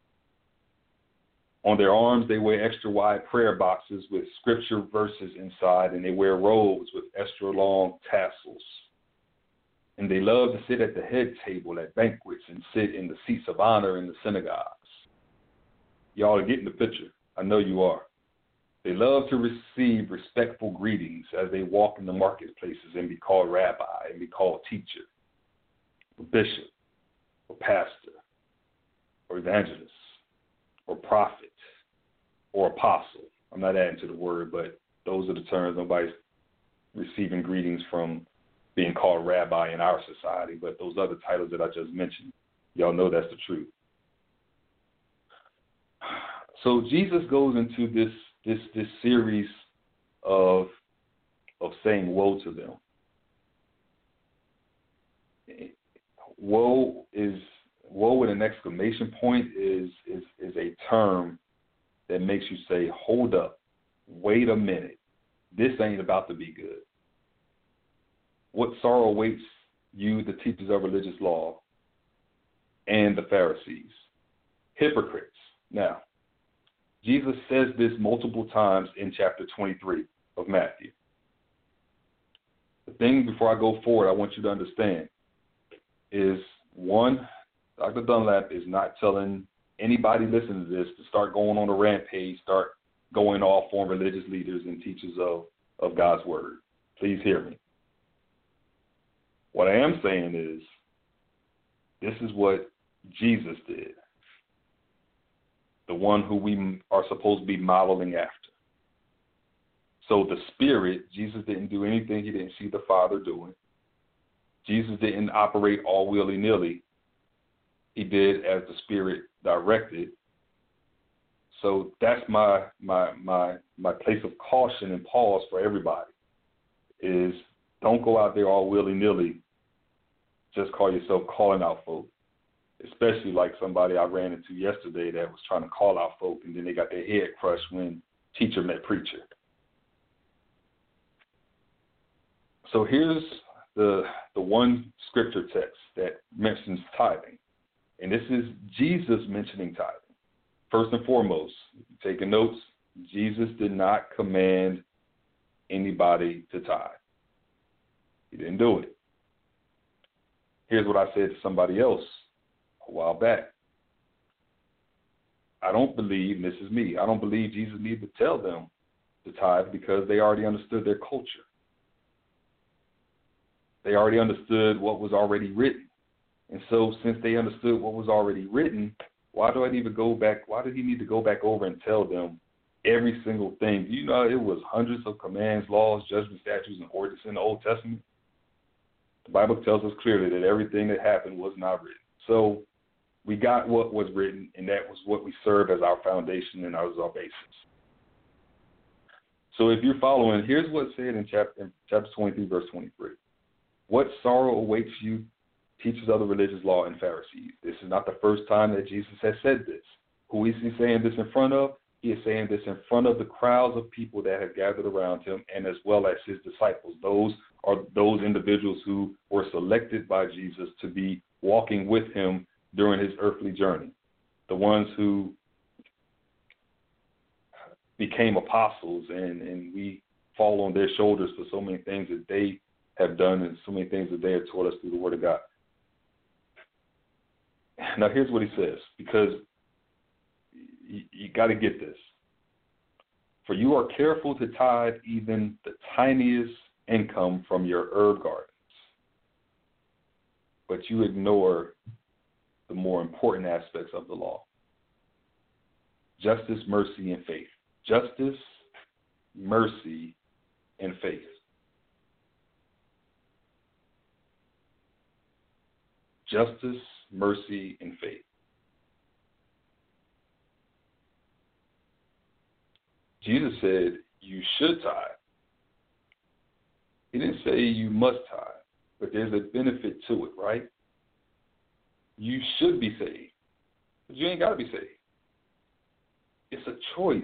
On their arms, they wear extra wide prayer boxes with scripture verses inside, and they wear robes with extra long tassels. And they love to sit at the head table at banquets and sit in the seats of honor in the synagogues. Y'all are getting the picture. I know you are. They love to receive respectful greetings as they walk in the marketplaces and be called rabbi and be called teacher, or bishop, or pastor, or evangelist, or prophet, or apostle. I'm not adding to the word, but those are the terms. Nobody's receiving greetings from being called rabbi in our society, but those other titles that I just mentioned, y'all know that's the truth. So Jesus goes into this series of saying woe to them. Woe with an exclamation point is a term that makes you say, hold up, wait a minute, this ain't about to be good. What sorrow awaits you, the teachers of religious law, and the Pharisees? Hypocrites. Now, Jesus says this multiple times in chapter 23 of Matthew. The thing before I go forward I want you to understand is, one, Dr. Dunlap is not telling anybody listening to this to start going on a rampage, start going off on religious leaders and teachers of God's word. Please hear me. What I am saying is, this is what Jesus did, the one who we are supposed to be modeling after. So the Spirit, Jesus didn't do anything he didn't see the Father doing. Jesus didn't operate all willy-nilly. He did as the Spirit directed. So that's my place of caution and pause for everybody, is don't go out there all willy-nilly. Just call yourself calling out folk, especially like somebody I ran into yesterday that was trying to call out folk, and then they got their head crushed when teacher met preacher. So here's the one scripture text that mentions tithing, and this is Jesus mentioning tithing. First and foremost, if you're taking notes, Jesus did not command anybody to tithe. He didn't do it. Here's what I said to somebody else a while back. I don't believe, and this is me, I don't believe Jesus needed to tell them to tithe because they already understood their culture. They already understood what was already written. And so since they understood what was already written, why did he need to go back over and tell them every single thing? You know, it was hundreds of commands, laws, judgments, statutes, and ordinances in the Old Testament. The Bible tells us clearly that everything that happened was not written. So we got what was written, and that was what we serve as our foundation and as our basis. So if you're following, here's what's said in chapter 23, verse 23. What sorrow awaits you, teachers of the religious law and Pharisees? This is not the first time that Jesus has said this. Who is he saying this in front of? He is saying this in front of the crowds of people that have gathered around him, and as well as his disciples. Those are those individuals who were selected by Jesus to be walking with him during his earthly journey. The ones who became apostles, and we fall on their shoulders for so many things that they have done and so many things that they have taught us through the Word of God. Now, here's what he says, because you got to get this. For you are careful to tithe even the tiniest income from your herb gardens, but you ignore the more important aspects of the law: justice, mercy, and faith. Justice, mercy, and faith. Justice, mercy, and faith. Jesus said you should tithe. He didn't say you must tithe, but there's a benefit to it, right? You should be saved, but you ain't got to be saved. It's a choice.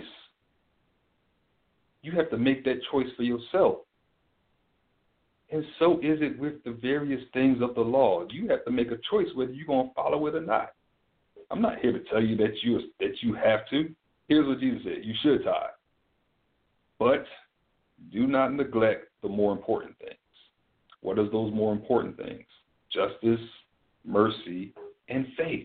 You have to make that choice for yourself. And so is it with the various things of the law. You have to make a choice whether you're going to follow it or not. I'm not here to tell you that you have to. Here's what Jesus said: you should tithe. But do not neglect the more important things. What are those more important things? Justice, mercy, and faith.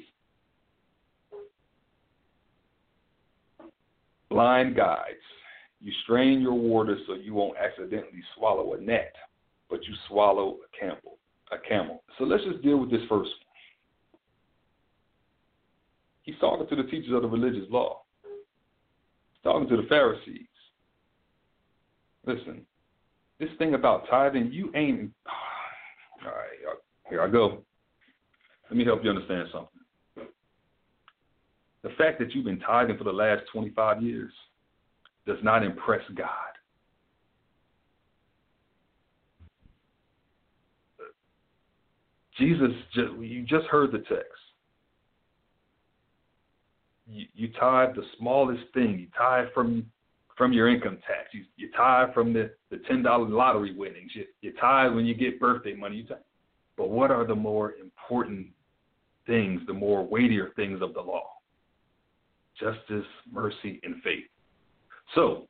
Blind guides. You strain your water so you won't accidentally swallow a gnat, but you swallow a camel. So let's just deal with this first one. He's talking to the teachers of the religious law. He's talking to the Pharisees. Listen, this thing about tithing, you ain't... All right, here I go. Let me help you understand something. The fact that you've been tithing for the last 25 years does not impress God. Jesus, you just heard the text. You tithe the smallest thing. You tithe from your income tax. You tithe from the $10 lottery winnings. You tithe when you get birthday money. But what are the more important things, the more weightier things of the law? Justice, mercy, and faith. So,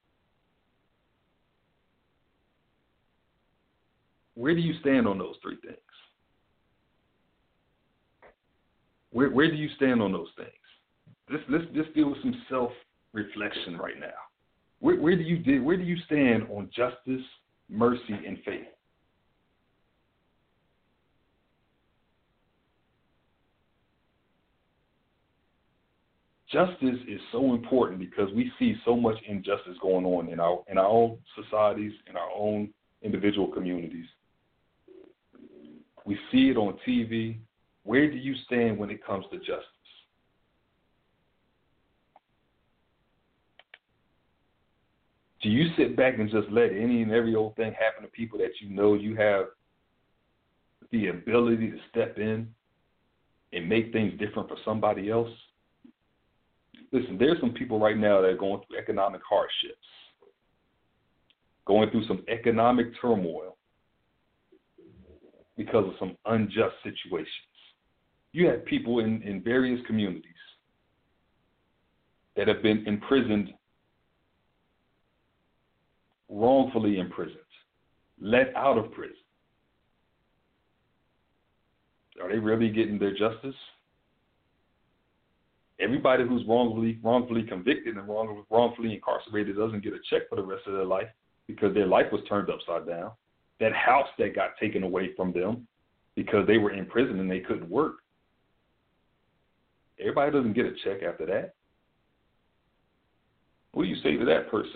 where do you stand on those three things? Where do you stand on those things? Let's just deal with some self-reflection right now. Where do you stand on justice, mercy, and faith? Justice is so important because we see so much injustice going on in our own societies, in our own individual communities. We see it on TV. Where do you stand when it comes to justice? Do you sit back and just let any and every old thing happen to people that you know you have the ability to step in and make things different for somebody else? Listen, there's some people right now that are going through economic hardships, going through some economic turmoil because of some unjust situations. You have people in various communities that have been imprisoned, wrongfully imprisoned, let out of prison. Are they really getting their justice? Everybody who's wrongfully convicted and wrongfully incarcerated doesn't get a check for the rest of their life because their life was turned upside down. That house that got taken away from them because they were in prison and they couldn't work. Everybody doesn't get a check after that. What do you say to that person?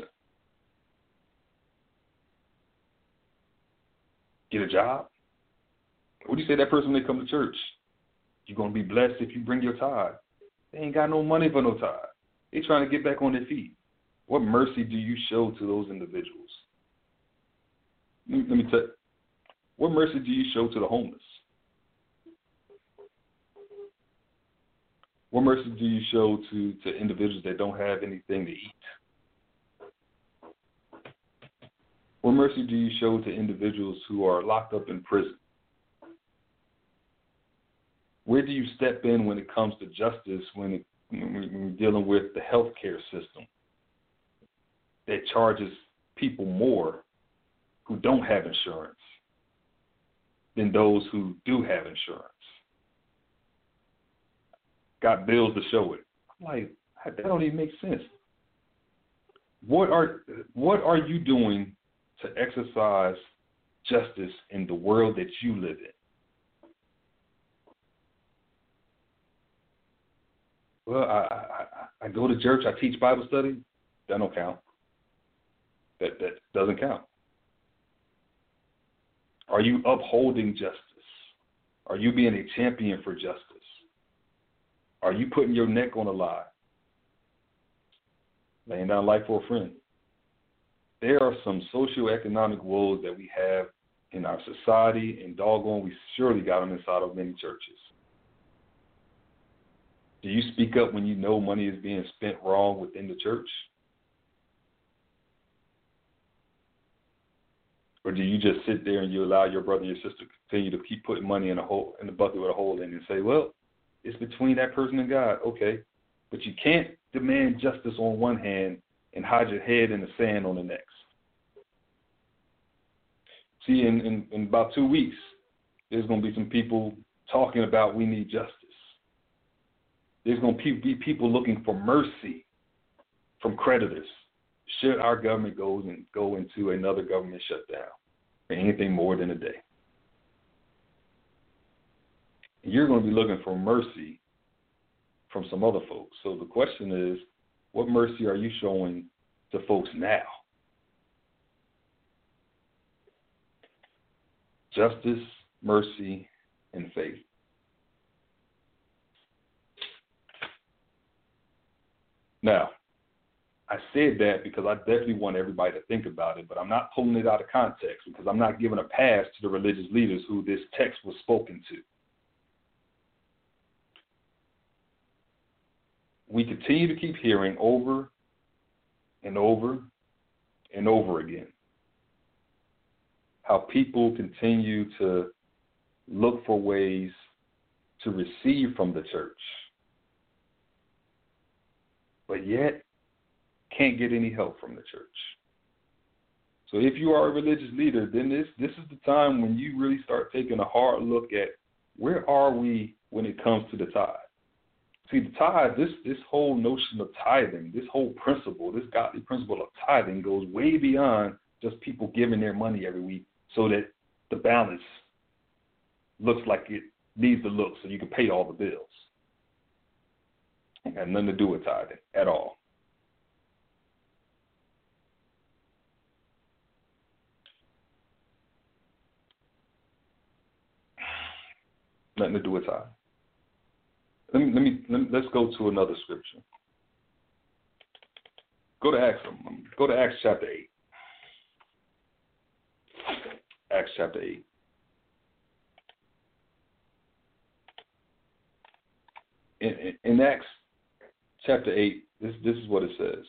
Get a job? What do you say to that person when they come to church? You're going to be blessed if you bring your tithe. They ain't got no money for no tithe. They trying to get back on their feet. What mercy do you show to those individuals? Let me tell you. What mercy do you show to the homeless? What mercy do you show to individuals that don't have anything to eat? What mercy do you show to individuals who are locked up in prison? Where do you step in when it comes to justice when we're dealing with the healthcare system that charges people more who don't have insurance than those who do have insurance? got bills to show it. I'm like, that don't even make sense. What are you doing to exercise justice in the world that you live in? Well, I go to church, I teach Bible study. That don't count. That doesn't count. Are you upholding justice? Are you being a champion for justice? Are you putting your neck on the line? Laying down life for a friend. There are some socioeconomic woes that we have in our society, and doggone, we surely got them inside of many churches. Do you speak up when you know money is being spent wrong within the church? Or do you just sit there and you allow your brother and your sister to continue to keep putting money in the bucket with a hole in it and say, well, it's between that person and God. Okay. But you can't demand justice on one hand and hide your head in the sand on the next. See, in about 2 weeks, there's going to be some people talking about we need justice. There's going to be people looking for mercy from creditors should our government go into another government shutdown for anything more than a day. And you're going to be looking for mercy from some other folks. So the question is, what mercy are you showing to folks now? Justice, mercy, and faith. Now, I said that because I definitely want everybody to think about it, but I'm not pulling it out of context because I'm not giving a pass to the religious leaders who this text was spoken to. We continue to keep hearing over and over and over again how people continue to look for ways to receive from the church, but yet can't get any help from the church. So if you are a religious leader, then this is the time when you really start taking a hard look at where are we when it comes to the tithe. See, the tithe, this whole notion of tithing, this whole principle, this godly principle of tithing goes way beyond just people giving their money every week so that the balance looks like it needs to look so you can pay all the bills. It had nothing to do with tithing at all. Nothing to do with tithing. Let's go to another scripture. Go to Acts chapter 8. Acts chapter 8. In Acts chapter 8, this is what it says.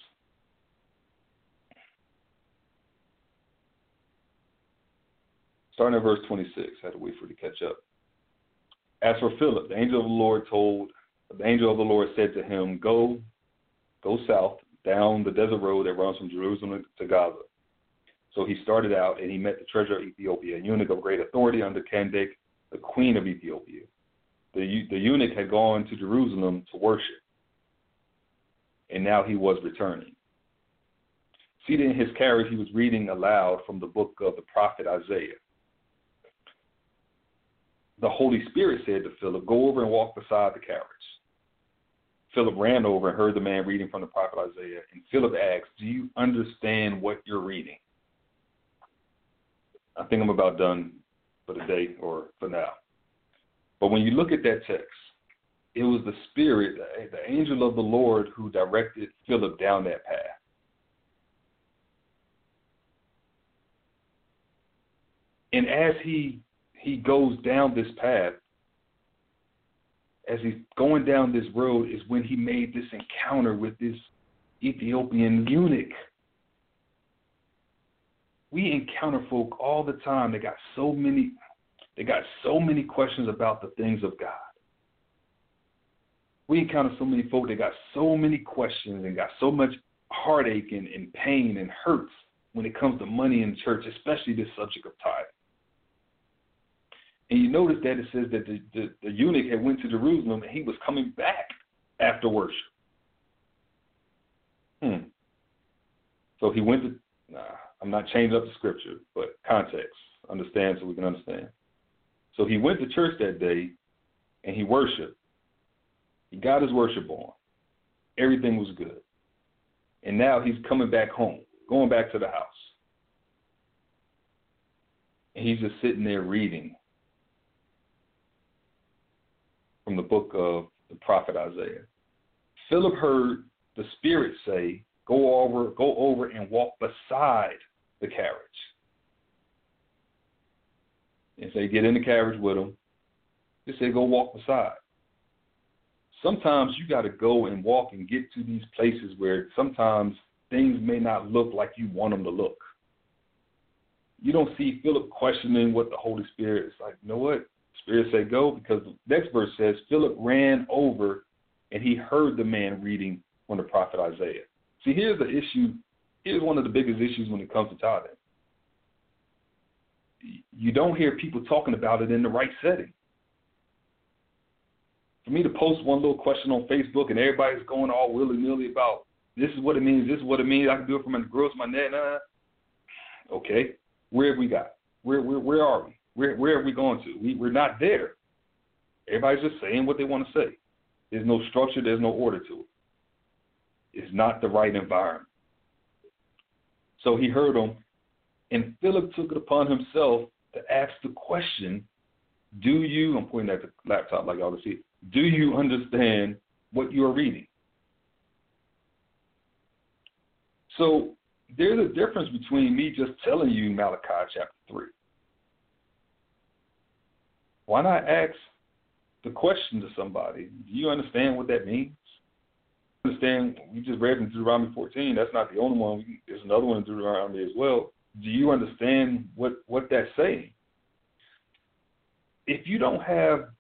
Starting at verse 26. I had to wait for it to catch up. As for Philip, the angel of the Lord said to him, Go south down the desert road that runs from Jerusalem to Gaza. So he started out, and he met the treasurer of Ethiopia, a eunuch of great authority under Candace, the queen of Ethiopia. The eunuch had gone to Jerusalem to worship, and now he was returning. Seated in his carriage, he was reading aloud from the book of the prophet Isaiah. The Holy Spirit said to Philip, Go over and walk beside the carriage. Philip ran over and heard the man reading from the prophet Isaiah, and Philip asked, Do you understand what you're reading? I think I'm about done for the day or for now. But when you look at that text, it was the Spirit, the angel of the Lord, who directed Philip down that path. And as he goes down this path, as he's going down this road, is when he made this encounter with this Ethiopian eunuch. We encounter folk all the time. They got so many questions about the things of God. We encounter so many folk that got so many questions and got so much heartache and pain and hurts when it comes to money in church, especially this subject of tithing. And you notice that it says that the eunuch had went to Jerusalem and he was coming back after worship. So he went to, I'm not changing up the scripture, but context, understand so we can understand. So he went to church that day and he worshiped. He got his worship on. Everything was good. And now he's coming back home, going back to the house. And he's just sitting there reading from the book of the prophet Isaiah. Philip heard the Spirit say, go over and walk beside the carriage. And so get in the carriage with him. They say, go walk beside. Sometimes you got to go and walk and get to these places where sometimes things may not look like you want them to look. You don't see Philip questioning what the Holy Spirit is like. You know what? The Spirit said go, because the next verse says, Philip ran over and he heard the man reading from the prophet Isaiah. See, here's the issue. Here's one of the biggest issues when it comes to tithing. You don't hear people talking about it in the right setting. For me to post one little question on Facebook and everybody's going all willy-nilly about this is what it means, this is what it means, I can do it from my gross, my net, okay, where have we got? Where are we? Where are we going to? We're not there. Everybody's just saying what they want to say. There's no structure, there's no order to it. It's not the right environment. So he heard him, and Philip took it upon himself to ask the question, do you, I'm pointing at the laptop like y'all can see, do you understand what you're reading? So there's a difference between me just telling you Malachi chapter 3. Why not ask the question to somebody? Do you understand what that means? Understand, we just read in Deuteronomy 14, that's not the only one. There's another one in Deuteronomy as well. Do you understand what that's saying? If you don't have,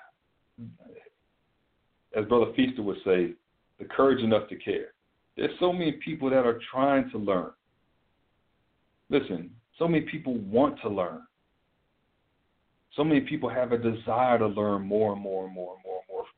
as Brother Feaster would say, the courage enough to care, there's so many people that are trying to learn. Listen, so many people want to learn. So many people have a desire to learn more and more and more and more and more from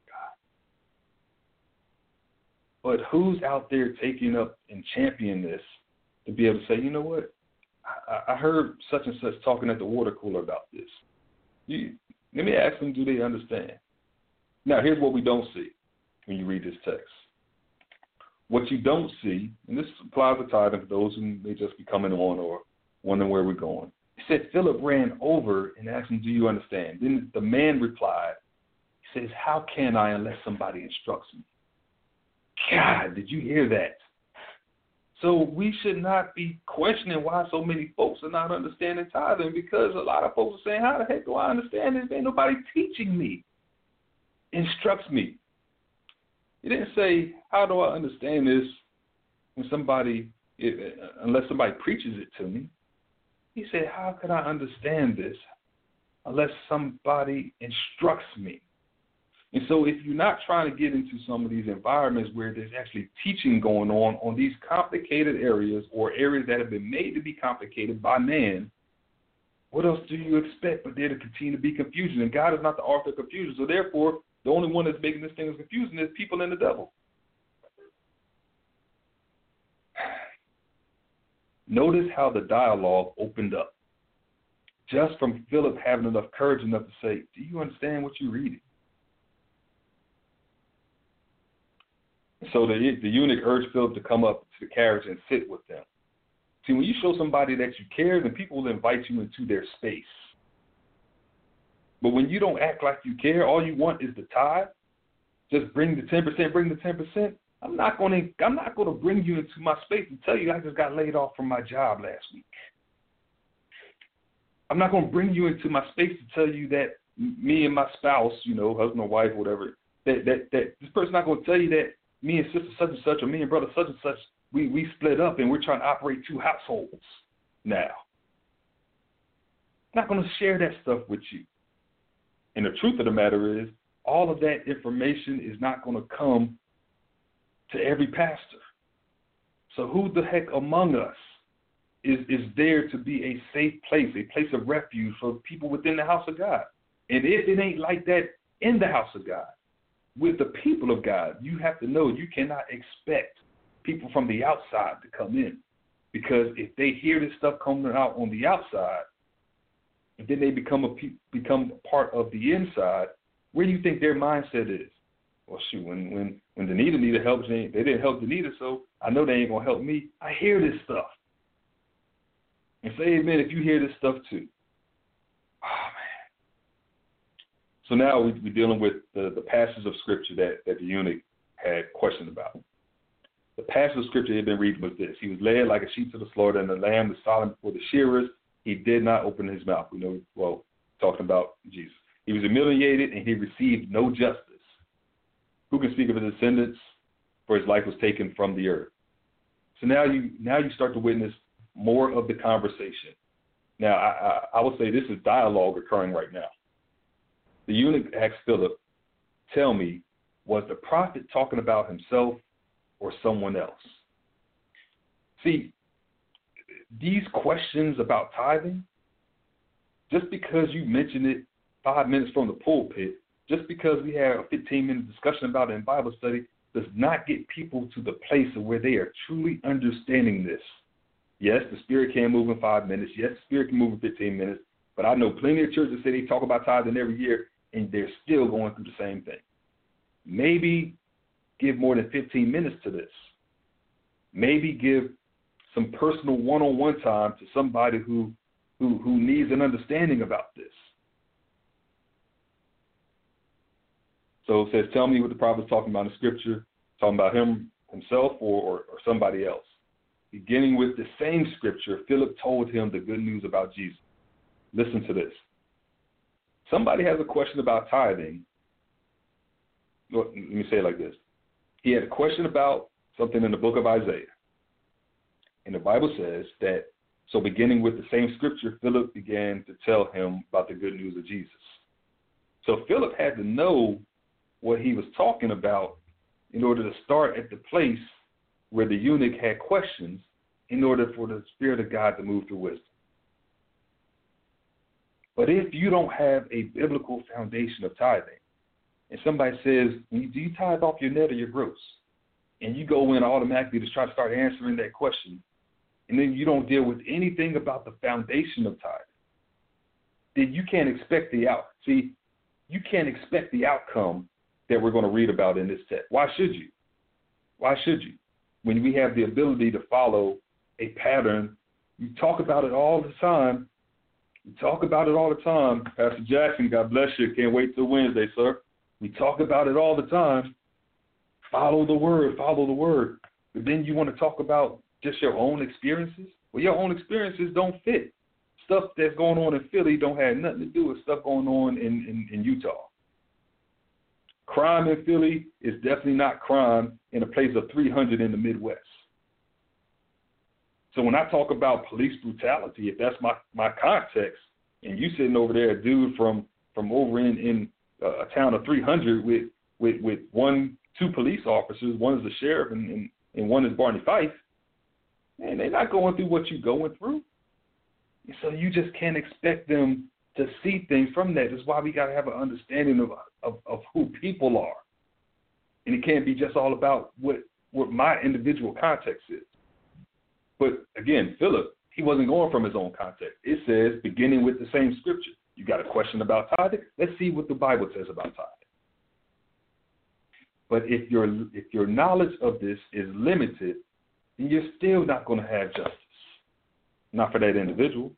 God. But who's out there taking up and championing this to be able to say, you know what, I heard such and such talking at the water cooler about this. Let me ask them, do they understand? Now, here's what we don't see when you read this text. What you don't see, and this applies to tithing for those who may just be coming on or wondering where we're going. He said, Philip ran over and asked him, do you understand? Then the man replied, he says, how can I unless somebody instructs me? God, did you hear that? So we should not be questioning why so many folks are not understanding tithing, because a lot of folks are saying, how the heck do I understand this? Ain't nobody teaching me, instructs me. He didn't say, how do I understand this when unless somebody preaches it to me. He said, how can I understand this unless somebody instructs me? And so if you're not trying to get into some of these environments where there's actually teaching going on these complicated areas or areas that have been made to be complicated by man, what else do you expect but there to continue to be confusion? And God is not the author of confusion. So therefore, the only one that's making this thing as confusing is people and the devil. Notice how the dialogue opened up. Just from Philip having enough courage enough to say, do you understand what you're reading? So the eunuch urged Philip to come up to the carriage and sit with them. See, when you show somebody that you care, then people will invite you into their space. But when you don't act like you care, all you want is the tithe, just bring the 10%, bring the 10%. I'm not going to bring you into my space and tell you I just got laid off from my job last week. I'm not going to bring you into my space to tell you that me and my spouse, husband or wife, whatever, that this person's not going to tell you that me and sister such and such or me and brother such and such, we split up and we're trying to operate two households now. I'm not going to share that stuff with you. And the truth of the matter is, all of that information is not going to come to every pastor. So who the heck among us is there to be a safe place, a place of refuge for people within the house of God? And if it ain't like that in the house of God, with the people of God, you have to know you cannot expect people from the outside to come in. Because if they hear this stuff coming out on the outside, and then they become a part of the inside, where do you think their mindset is? Well, shoot, when Danita needed help, they didn't help Danita, so I know they ain't going to help me. I hear this stuff. And say amen if you hear this stuff too. Oh, man. So now we're dealing with the passages of Scripture that the eunuch had questions about. The passage of Scripture he had been reading was this. He was led like a sheep to the slaughter, and the lamb was silent before the shearers. He did not open his mouth. We know, well, talking about Jesus. He was humiliated, and he received no justice. Who can speak of his descendants? For his life was taken from the earth. So now you start to witness more of the conversation. Now, I would say this is dialogue occurring right now. The eunuch asked Philip, tell me, was the prophet talking about himself or someone else? See, these questions about tithing, just because you mention it 5 minutes from the pulpit, just because we have a 15-minute discussion about it in Bible study, does not get people to the place of where they are truly understanding this. Yes, the Spirit can move in 5 minutes. Yes, the Spirit can move in 15 minutes. But I know plenty of churches say they talk about tithing every year, and they're still going through the same thing. Maybe give more than 15 minutes to this. Maybe give some personal one-on-one time to somebody who needs an understanding about this. So it says, tell me what the prophet's talking about in the Scripture, talking about himself or somebody else. Beginning with the same Scripture, Philip told him the good news about Jesus. Listen to this. Somebody has a question about tithing. Let me say it like this. He had a question about something in the book of Isaiah. And the Bible says that, so beginning with the same Scripture, Philip began to tell him about the good news of Jesus. So Philip had to know what he was talking about in order to start at the place where the eunuch had questions in order for the Spirit of God to move through wisdom. But if you don't have a biblical foundation of tithing, and somebody says, do you tithe off your net or your gross? And you go in automatically to try to start answering that question, and then you don't deal with anything about the foundation of tithing, then you can't expect you can't expect the outcome that we're going to read about in this text. Why should you? Why should you? When we have the ability to follow a pattern, you talk about it all the time. We talk about it all the time. Pastor Jackson, God bless you. Can't wait till Wednesday, sir. We talk about it all the time. Follow the word, follow the word. But then you want to talk about just your own experiences? Well, your own experiences don't fit. Stuff that's going on in Philly don't have nothing to do with stuff going on in Utah. Crime in Philly is definitely not crime in a place of 300 in the Midwest. So when I talk about police brutality, if that's my context, and you sitting over there, a dude from over in a town of 300 with two police officers, one is the sheriff and one is Barney Fife, man, they're not going through what you're going through. And so you just can't expect them to see things from that. That's why we got to have an understanding of who people are. And it can't be just all about what my individual context is. But again, Philip, he wasn't going from his own context. It says, beginning with the same Scripture. You got a question about tithing? Let's see what the Bible says about tithing. But if your knowledge of this is limited, then you're still not going to have justice. Not for that individual.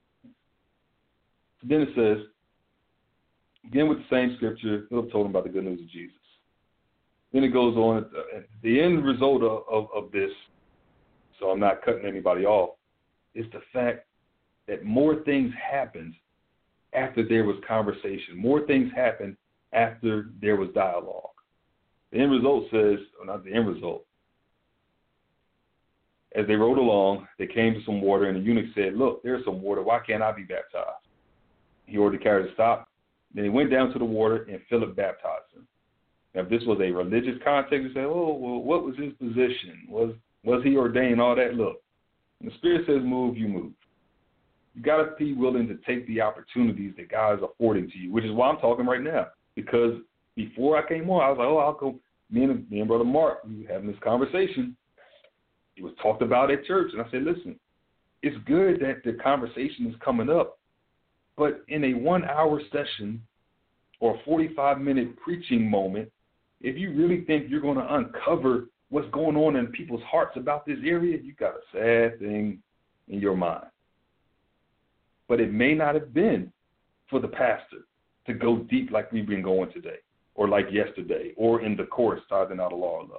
Then it says, again with the same Scripture, Philip told him about the good news of Jesus. Then it goes on, the end result of this, so I'm not cutting anybody off, is the fact that more things happened after there was conversation. More things happened after there was dialogue. The end result says, or not the end result, as they rode along, they came to some water, and the eunuch said, look, there's some water. Why can't I be baptized? He ordered the carriage to stop. Then he went down to the water, and Philip baptized him. Now, if this was a religious context, you say, oh, well, what was his position? Was he ordained? All that? Look, when the Spirit says move, you move. You got to be willing to take the opportunities that God is affording to you, which is why I'm talking right now, because before I came on, I was like, I'll go. Me and Brother Mark, we were having this conversation. It was talked about at church. And I said, listen, it's good that the conversation is coming up, but in a 1-hour session or a 45-minute preaching moment, if you really think you're going to uncover what's going on in people's hearts about this area, you got a sad thing in your mind. But it may not have been for the pastor to go deep like we've been going today, or like yesterday, or in the course, tithing out of law and love.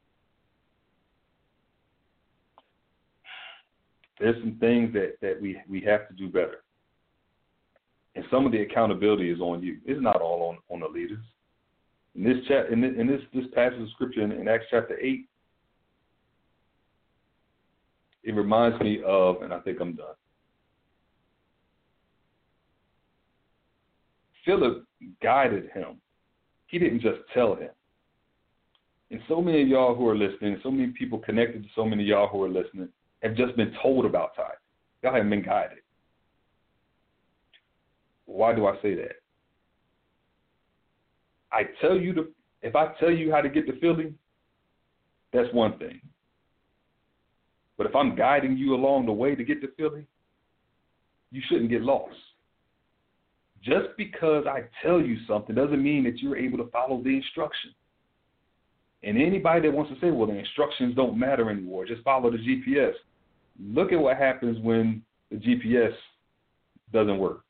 There's some things that we have to do better. And some of the accountability is on you. It's not all on the leaders. In this this passage of scripture in Acts chapter 8, it reminds me of, and I think I'm done. Philip guided him. He didn't just tell him. And so many of y'all who are listening, so many people connected to so many of y'all who are listening, have just been told about tithing. Y'all haven't been guided. Why do I say that? If I tell you how to get to Philly, that's one thing. But if I'm guiding you along the way to get to Philly, you shouldn't get lost. Just because I tell you something doesn't mean that you're able to follow the instruction. And anybody that wants to say, well, the instructions don't matter anymore, just follow the GPS. Look at what happens when the GPS doesn't work.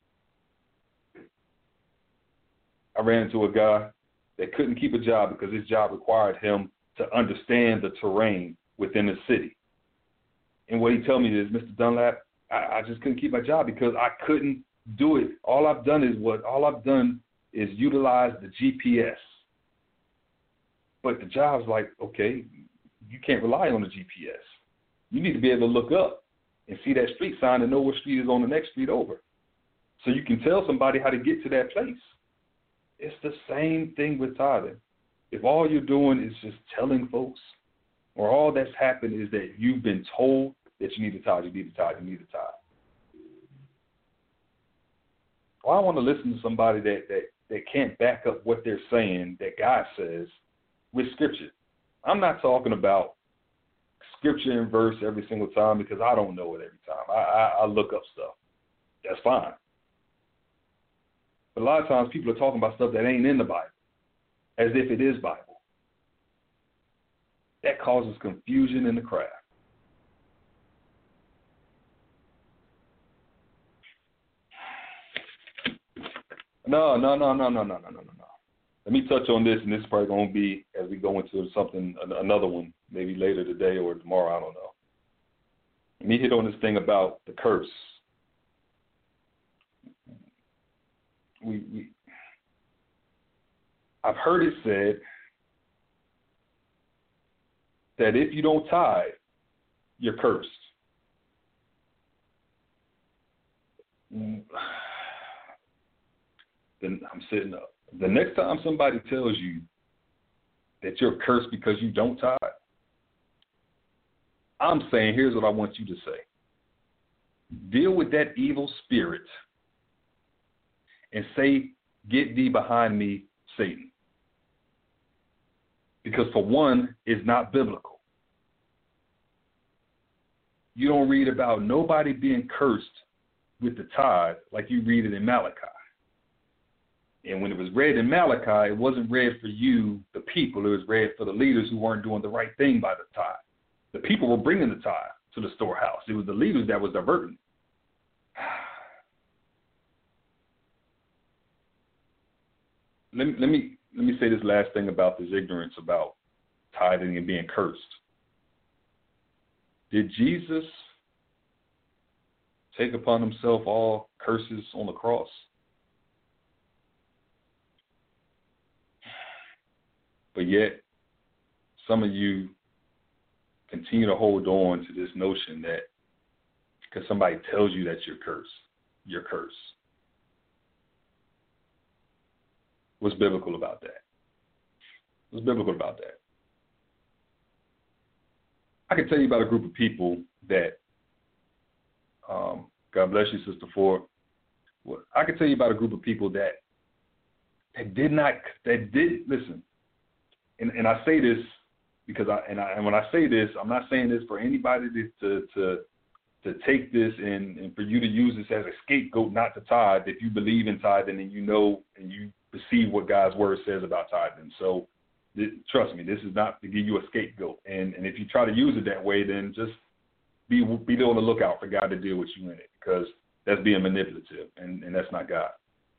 I ran into a guy that couldn't keep a job because his job required him to understand the terrain within the city. And what he told me is, Mr. Dunlap, I just couldn't keep my job because I couldn't do it. All I've done is utilize the GPS. But the job's like, okay, you can't rely on the GPS. You need to be able to look up and see that street sign and know what street is on the next street over. So you can tell somebody how to get to that place. It's the same thing with tithing. If all you're doing is just telling folks, or all that's happened is that you've been told that you need to tithe, you need to tithe, you need to tithe. Well, I want to listen to somebody that can't back up what they're saying, that God says, with Scripture. I'm not talking about Scripture and verse every single time because I don't know it every time. I look up stuff. That's fine. But a lot of times people are talking about stuff that ain't in the Bible, as if it is Bible. That causes confusion in the crowd. No. Let me touch on this, and this is probably going to be as we go into something, another one, maybe later today or tomorrow, I don't know. Let me hit on this thing about the curse. I've heard it said that if you don't tithe, you're cursed. Then I'm sitting up. The next time somebody tells you that you're cursed because you don't tithe, I'm saying, here's what I want you to say. Deal with that evil spirit and say, get thee behind me, Satan. Because for one, it's not biblical. You don't read about nobody being cursed with the tithe like you read it in Malachi. And when it was read in Malachi, it wasn't read for you, the people. It was read for the leaders who weren't doing the right thing by the tithe. The people were bringing the tithe to the storehouse. It was the leaders that was diverting. Let me say this last thing about this ignorance about tithing and being cursed. Did Jesus take upon himself all curses on the cross? But yet, some of you continue to hold on to this notion that because somebody tells you that you're cursed, you're cursed. What's biblical about that? What's biblical about that? I can tell you about a group of people that, God bless you, Sister Ford. I can tell you about a group of people that listen, and I say this because when I say this, I'm not saying this for anybody to take this and for you to use this as a scapegoat not to tithe. If you believe in tithing and you know and you perceive what God's word says about tithing. So trust me, this is not to give you a scapegoat. And if you try to use it that way, then just be on the lookout for God to deal with you in it, because that's being manipulative, and that's not God.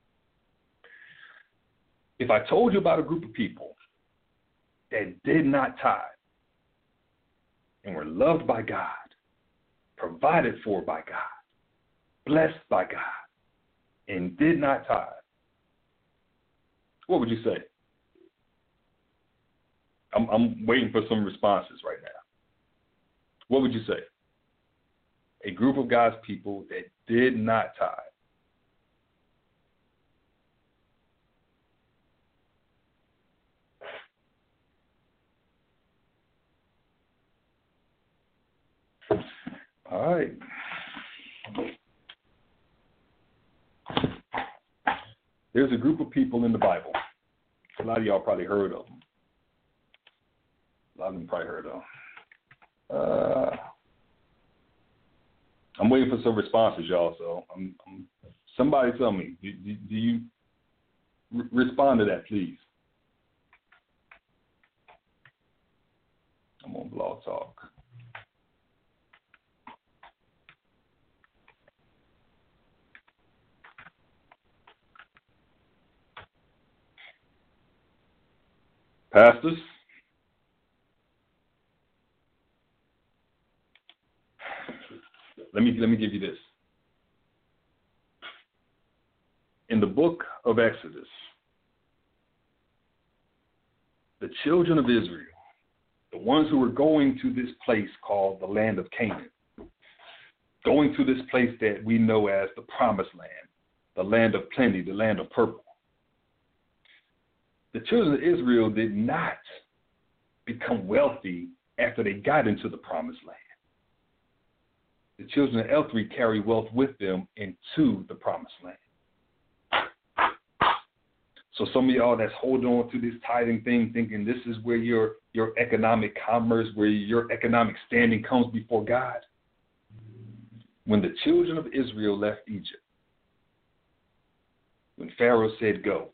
If I told you about a group of people that did not tithe and were loved by God, provided for by God, blessed by God, and did not tithe, what would you say? I'm waiting for some responses right now. What would you say? A group of God's people that did not tithe. All right. There's a group of people in the Bible. A lot of y'all probably heard of them. A lot of them probably heard of them. I'm waiting for some responses, y'all. So somebody tell me, do you respond to that, please? I'm on Blog Talk. Pastors, let me give you this. In the book of Exodus, the children of Israel, the ones who were going to this place called the land of Canaan, going to this place that we know as the Promised Land, the land of plenty, the land of purple. The children of Israel did not become wealthy after they got into the Promised Land. The children of Elthri carry wealth with them into the Promised Land. So some of y'all that's holding on to this tithing thing, thinking this is where your economic commerce, where your economic standing comes before God. When the children of Israel left Egypt, when Pharaoh said go,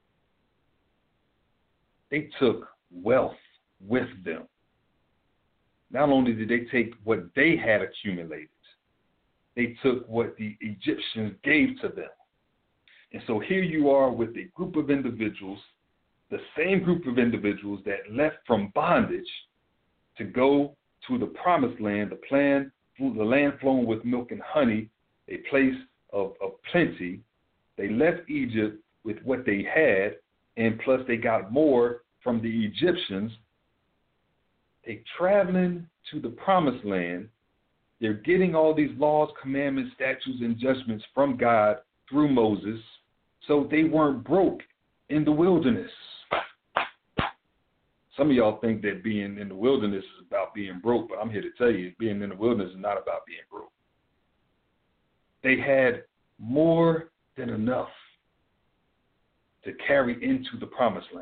they took wealth with them. Not only did they take what they had accumulated, they took what the Egyptians gave to them. And so here you are with a group of individuals, the same group of individuals that left from bondage to go to the Promised Land, the land flowing with milk and honey, a place of plenty. They left Egypt with what they had, and plus they got more from the Egyptians. They're traveling to the Promised Land. They're getting all these laws, commandments, statutes, and judgments from God through Moses, so they weren't broke in the wilderness. Some of y'all think that being in the wilderness is about being broke, but I'm here to tell you, being in the wilderness is not about being broke. They had more than enough to carry into the Promised Land.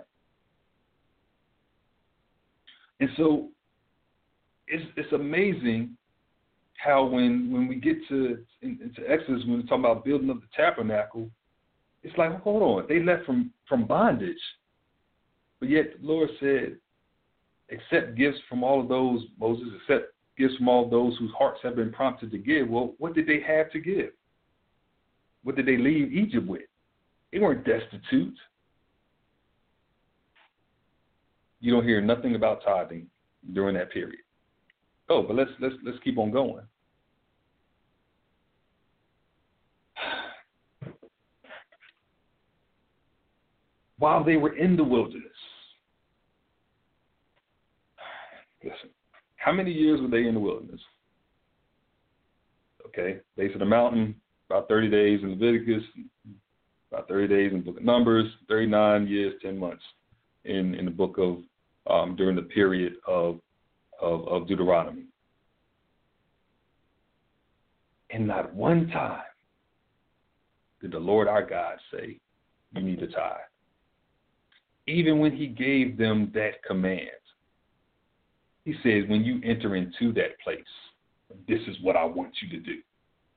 And so it's amazing how when we get into Exodus, when we talk about building up the tabernacle, it's like, hold on, they left from bondage. But yet the Lord said, accept gifts from all of those, Moses, accept gifts from all of those whose hearts have been prompted to give. Well, what did they have to give? What did they leave Egypt with? They weren't destitute. You don't hear nothing about tithing during that period. Oh, but let's keep on going. While they were in the wilderness, listen, how many years were they in the wilderness? Okay, base of the mountain, about 30 days in Leviticus, about 30 days in the book of Numbers, 39 years, 10 months in the book of, during the period of Deuteronomy. And not one time did the Lord our God say, you need to tithe. even when he gave them that command, he says, when you enter into that place, this is what I want you to do.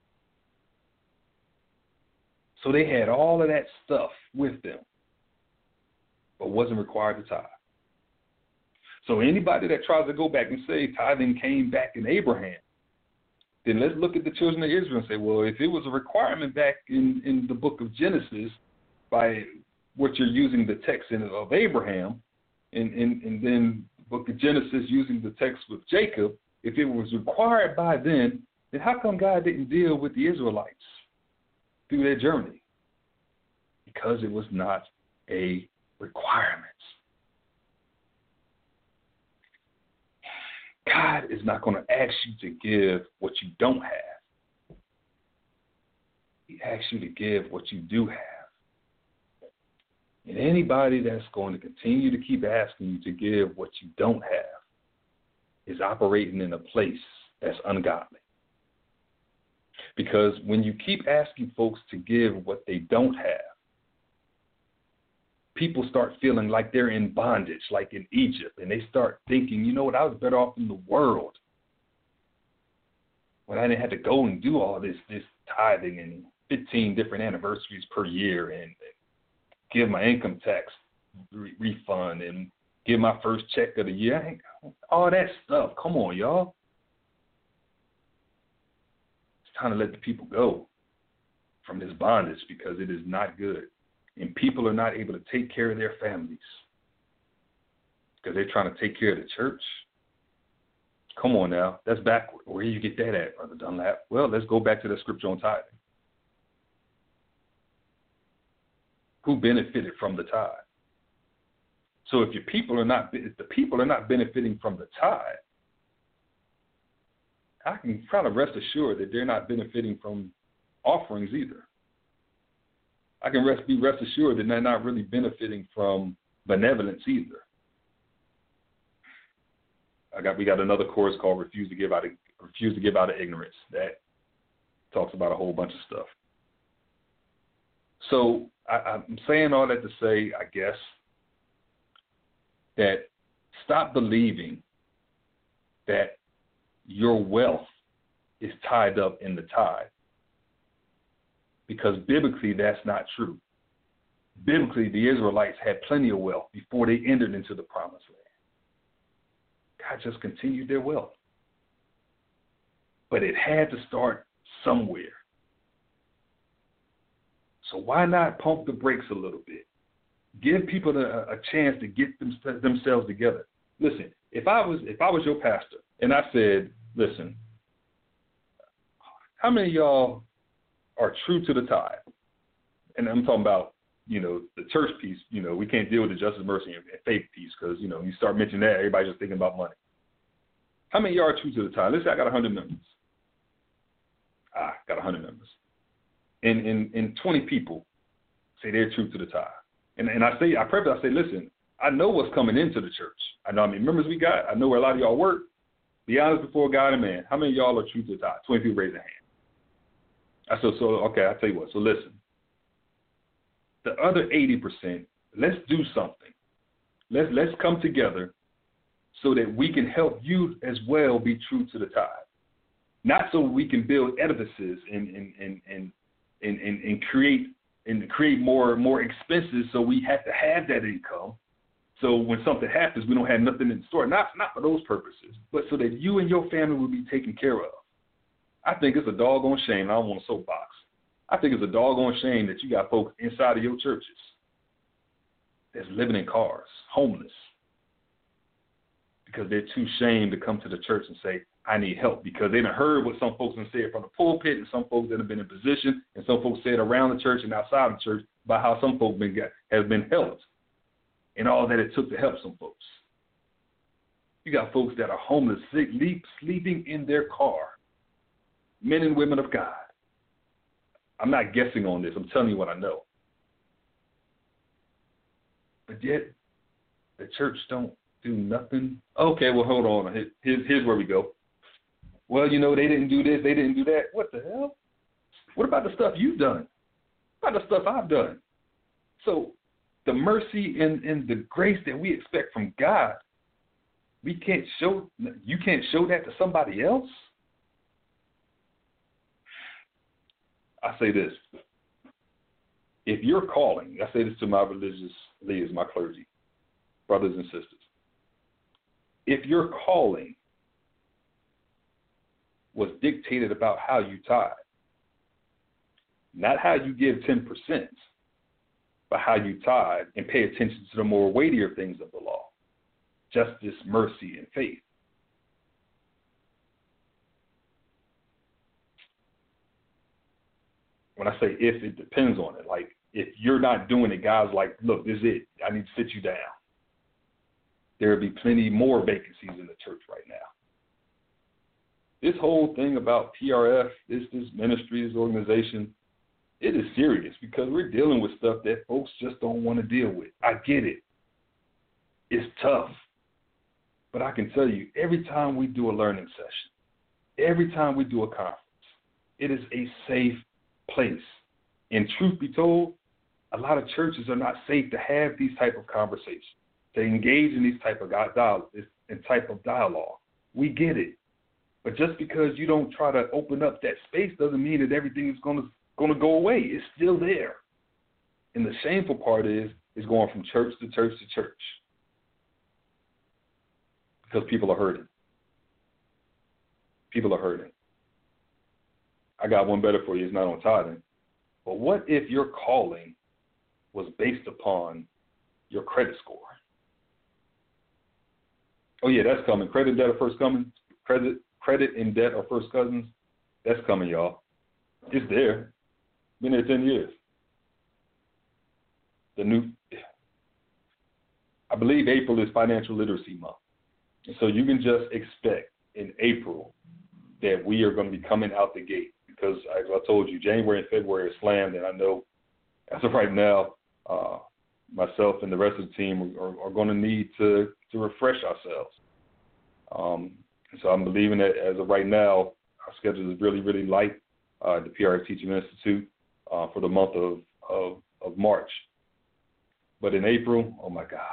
So they had all of that stuff with them, but wasn't required to tithe. So anybody that tries to go back and say tithing came back in Abraham, then let's look at the children of Israel and say, well, if it was a requirement back in the book of Genesis by what you're using the text of Abraham, and then the book of Genesis using the text with Jacob, if it was required by then how come God didn't deal with the Israelites through their journey? Because it was not a requirement. God is not going to ask you to give what you don't have. He asks you to give what you do have. And anybody that's going to continue to keep asking you to give what you don't have is operating in a place that's ungodly. Because when you keep asking folks to give what they don't have, people start feeling like they're in bondage, like in Egypt, and they start thinking, you know what, I was better off in the world when I didn't have to go and do all this tithing and 15 different anniversaries per year and give my income tax refund and give my first check of the year. All that stuff. Come on, y'all. It's time to let the people go from this bondage because it is not good. And people are not able to take care of their families because they're trying to take care of the church. Come on now. That's backward. Where do you get that at, Brother Dunlap? Well, let's go back to the scripture on tithing. Who benefited from the tithe? So if the people are not benefiting from the tithe, I can kind of rest assured that they're not benefiting from offerings either. I can be rest assured that they're not really benefiting from benevolence either. We got another course called Refuse to Give Out of Ignorance that talks about a whole bunch of stuff. So I'm saying all that to say, I guess, that stop believing that your wealth is tied up in the tithe. Because biblically, that's not true. Biblically, the Israelites had plenty of wealth before they entered into the promised land. God just continued their wealth. But it had to start somewhere. So why not pump the brakes a little bit? Give people a chance to get themselves together. Listen, if I was your pastor and I said, listen, how many of y'all are true to the tithe? And I'm talking about, the church piece. We can't deal with the justice, mercy, and faith piece because, you start mentioning that, everybody's just thinking about money. How many of y'all are true to the tithe? Let's say I got 100 members. Got 100 members. And 20 people say they're true to the tithe. And I say, listen, I know what's coming into the church. I know how many members we got. I know where a lot of y'all work. Be honest before God and man. How many of y'all are true to the tithe? 20 people raise their hand. I said, okay, I'll tell you what. So listen, the other 80%, let's do something. Let's come together so that we can help you as well be true to the tithe. Not so we can build edifices and create more expenses so we have to have that income. So when something happens, we don't have nothing in store. Not for those purposes, but so that you and your family will be taken care of. I think it's a doggone shame. I don't want a soapbox. I think it's a doggone shame that you got folks inside of your churches that's living in cars, homeless, because they're too ashamed to come to the church and say, I need help, because they done heard what some folks have said from the pulpit and some folks that have been in position and some folks said around the church and outside the church about how some folks have been helped and all that it took to help some folks. You got folks that are homeless, sick, sleeping in their car, men and women of God. I'm not guessing on this. I'm telling you what I know. But yet, the church don't do nothing. Okay, well, hold on. Here's where we go. Well, they didn't do this. They didn't do that. What the hell? What about the stuff you've done? What about the stuff I've done? So the mercy and the grace that we expect from God, you can't show that to somebody else? I say this. If you're calling, I say this to my religious leaders, my clergy, brothers and sisters. If your calling was dictated about how you tithe, not how you give 10%, but how you tithe and pay attention to the more weightier things of the law, justice, mercy, and faith. When I say if, it depends on it. Like, if you're not doing it, God's like, look, this is it. I need to sit you down. There will be plenty more vacancies in the church right now. This whole thing about PRF, this ministry, this organization, it is serious because we're dealing with stuff that folks just don't want to deal with. I get it. It's tough. But I can tell you, every time we do a learning session, every time we do a conference, it is a safe place. And truth be told, a lot of churches are not safe to have these type of conversations, to engage in these type of dialogue. We get it. But just because you don't try to open up that space doesn't mean that everything is going to go away. It's still there. And the shameful part is going from church to church to church because people are hurting. People are hurting. I got one better for you. It's not on tithing. But what if your calling was based upon your credit score? Oh, yeah, that's coming. Credit and debt are first coming. Credit and debt are first cousins. That's coming, y'all. It's there. Been there 10 years. I believe April is Financial Literacy Month. And so you can just expect in April that we are going to be coming out the gate because, as I told you, January and February are slammed, and I know as of right now, myself and the rest of the team are going to need to refresh ourselves. So I'm believing that as of right now, our schedule is really, really light at the PRF Teaching Institute for the month of March. But in April, oh my gosh,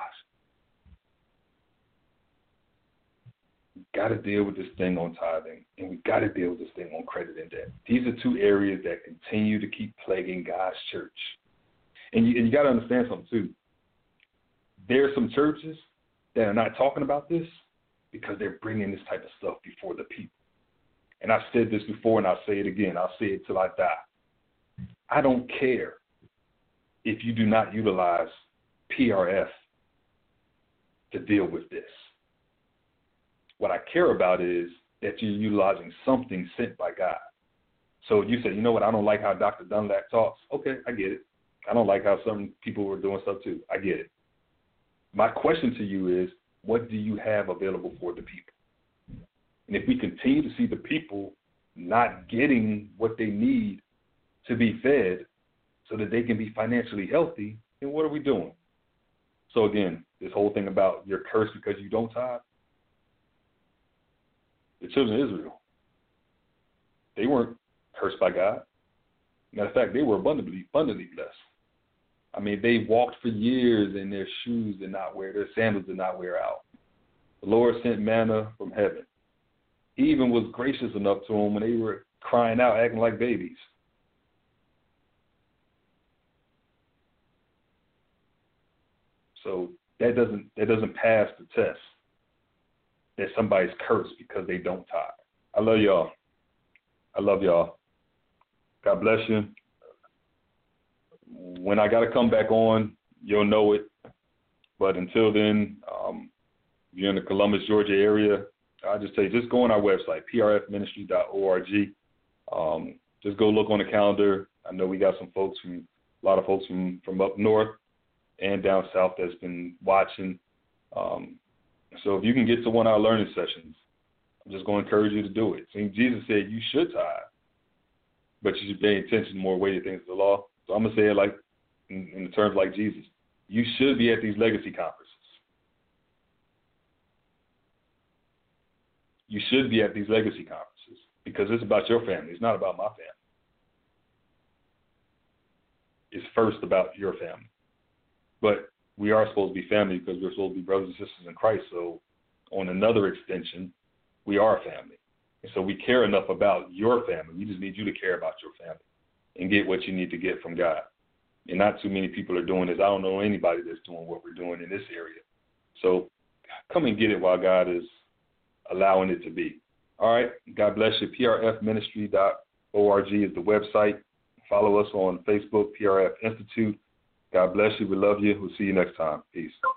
we got to deal with this thing on tithing, and we got to deal with this thing on credit and debt. These are two areas that continue to keep plaguing God's church. And you got to understand something too. There are some churches that are not talking about this because they're bringing this type of stuff before the people. And I've said this before, and I'll say it again. I'll say it till I die. I don't care if you do not utilize PRF to deal with this. What I care about is that you're utilizing something sent by God. So you say, you know what, I don't like how Dr. Dunlap talks. Okay, I get it. I don't like how some people were doing stuff too. I get it. My question to you is, what do you have available for the people? And if we continue to see the people not getting what they need to be fed so that they can be financially healthy, then what are we doing? So again, this whole thing about you're cursed because you don't tithe, the children of Israel, they weren't cursed by God. Matter of fact, they were abundantly blessed. I mean, they walked for years and their shoes did not wear, their sandals did not wear out. The Lord sent manna from heaven. He even was gracious enough to them when they were crying out, acting like babies. So that doesn't pass the test that somebody's cursed because they don't tithe. I love y'all. I love y'all. God bless you. When I got to come back on, you'll know it. But until then, if you're in the Columbus, Georgia area, I just say just go on our website, prfministry.org. Just go look on the calendar. I know we got a lot of folks from up north and down south that's been watching. So if you can get to one of our learning sessions, I'm just going to encourage you to do it. See, Jesus said you should tithe, but you should pay attention to more weighty things of the law. So I'm going to say it like in the terms like Jesus. You should be at these legacy conferences. You should be at these legacy conferences because it's about your family. It's not about my family. It's first about your family. But we are supposed to be family because we're supposed to be brothers and sisters in Christ. So on another extension, we are family. And so we care enough about your family. We just need you to care about your family and get what you need to get from God. And not too many people are doing this. I don't know anybody that's doing what we're doing in this area. So come and get it while God is allowing it to be. All right. God bless you. PRFministry.org is the website. Follow us on Facebook, PRF Institute. God bless you. We love you. We'll see you next time. Peace.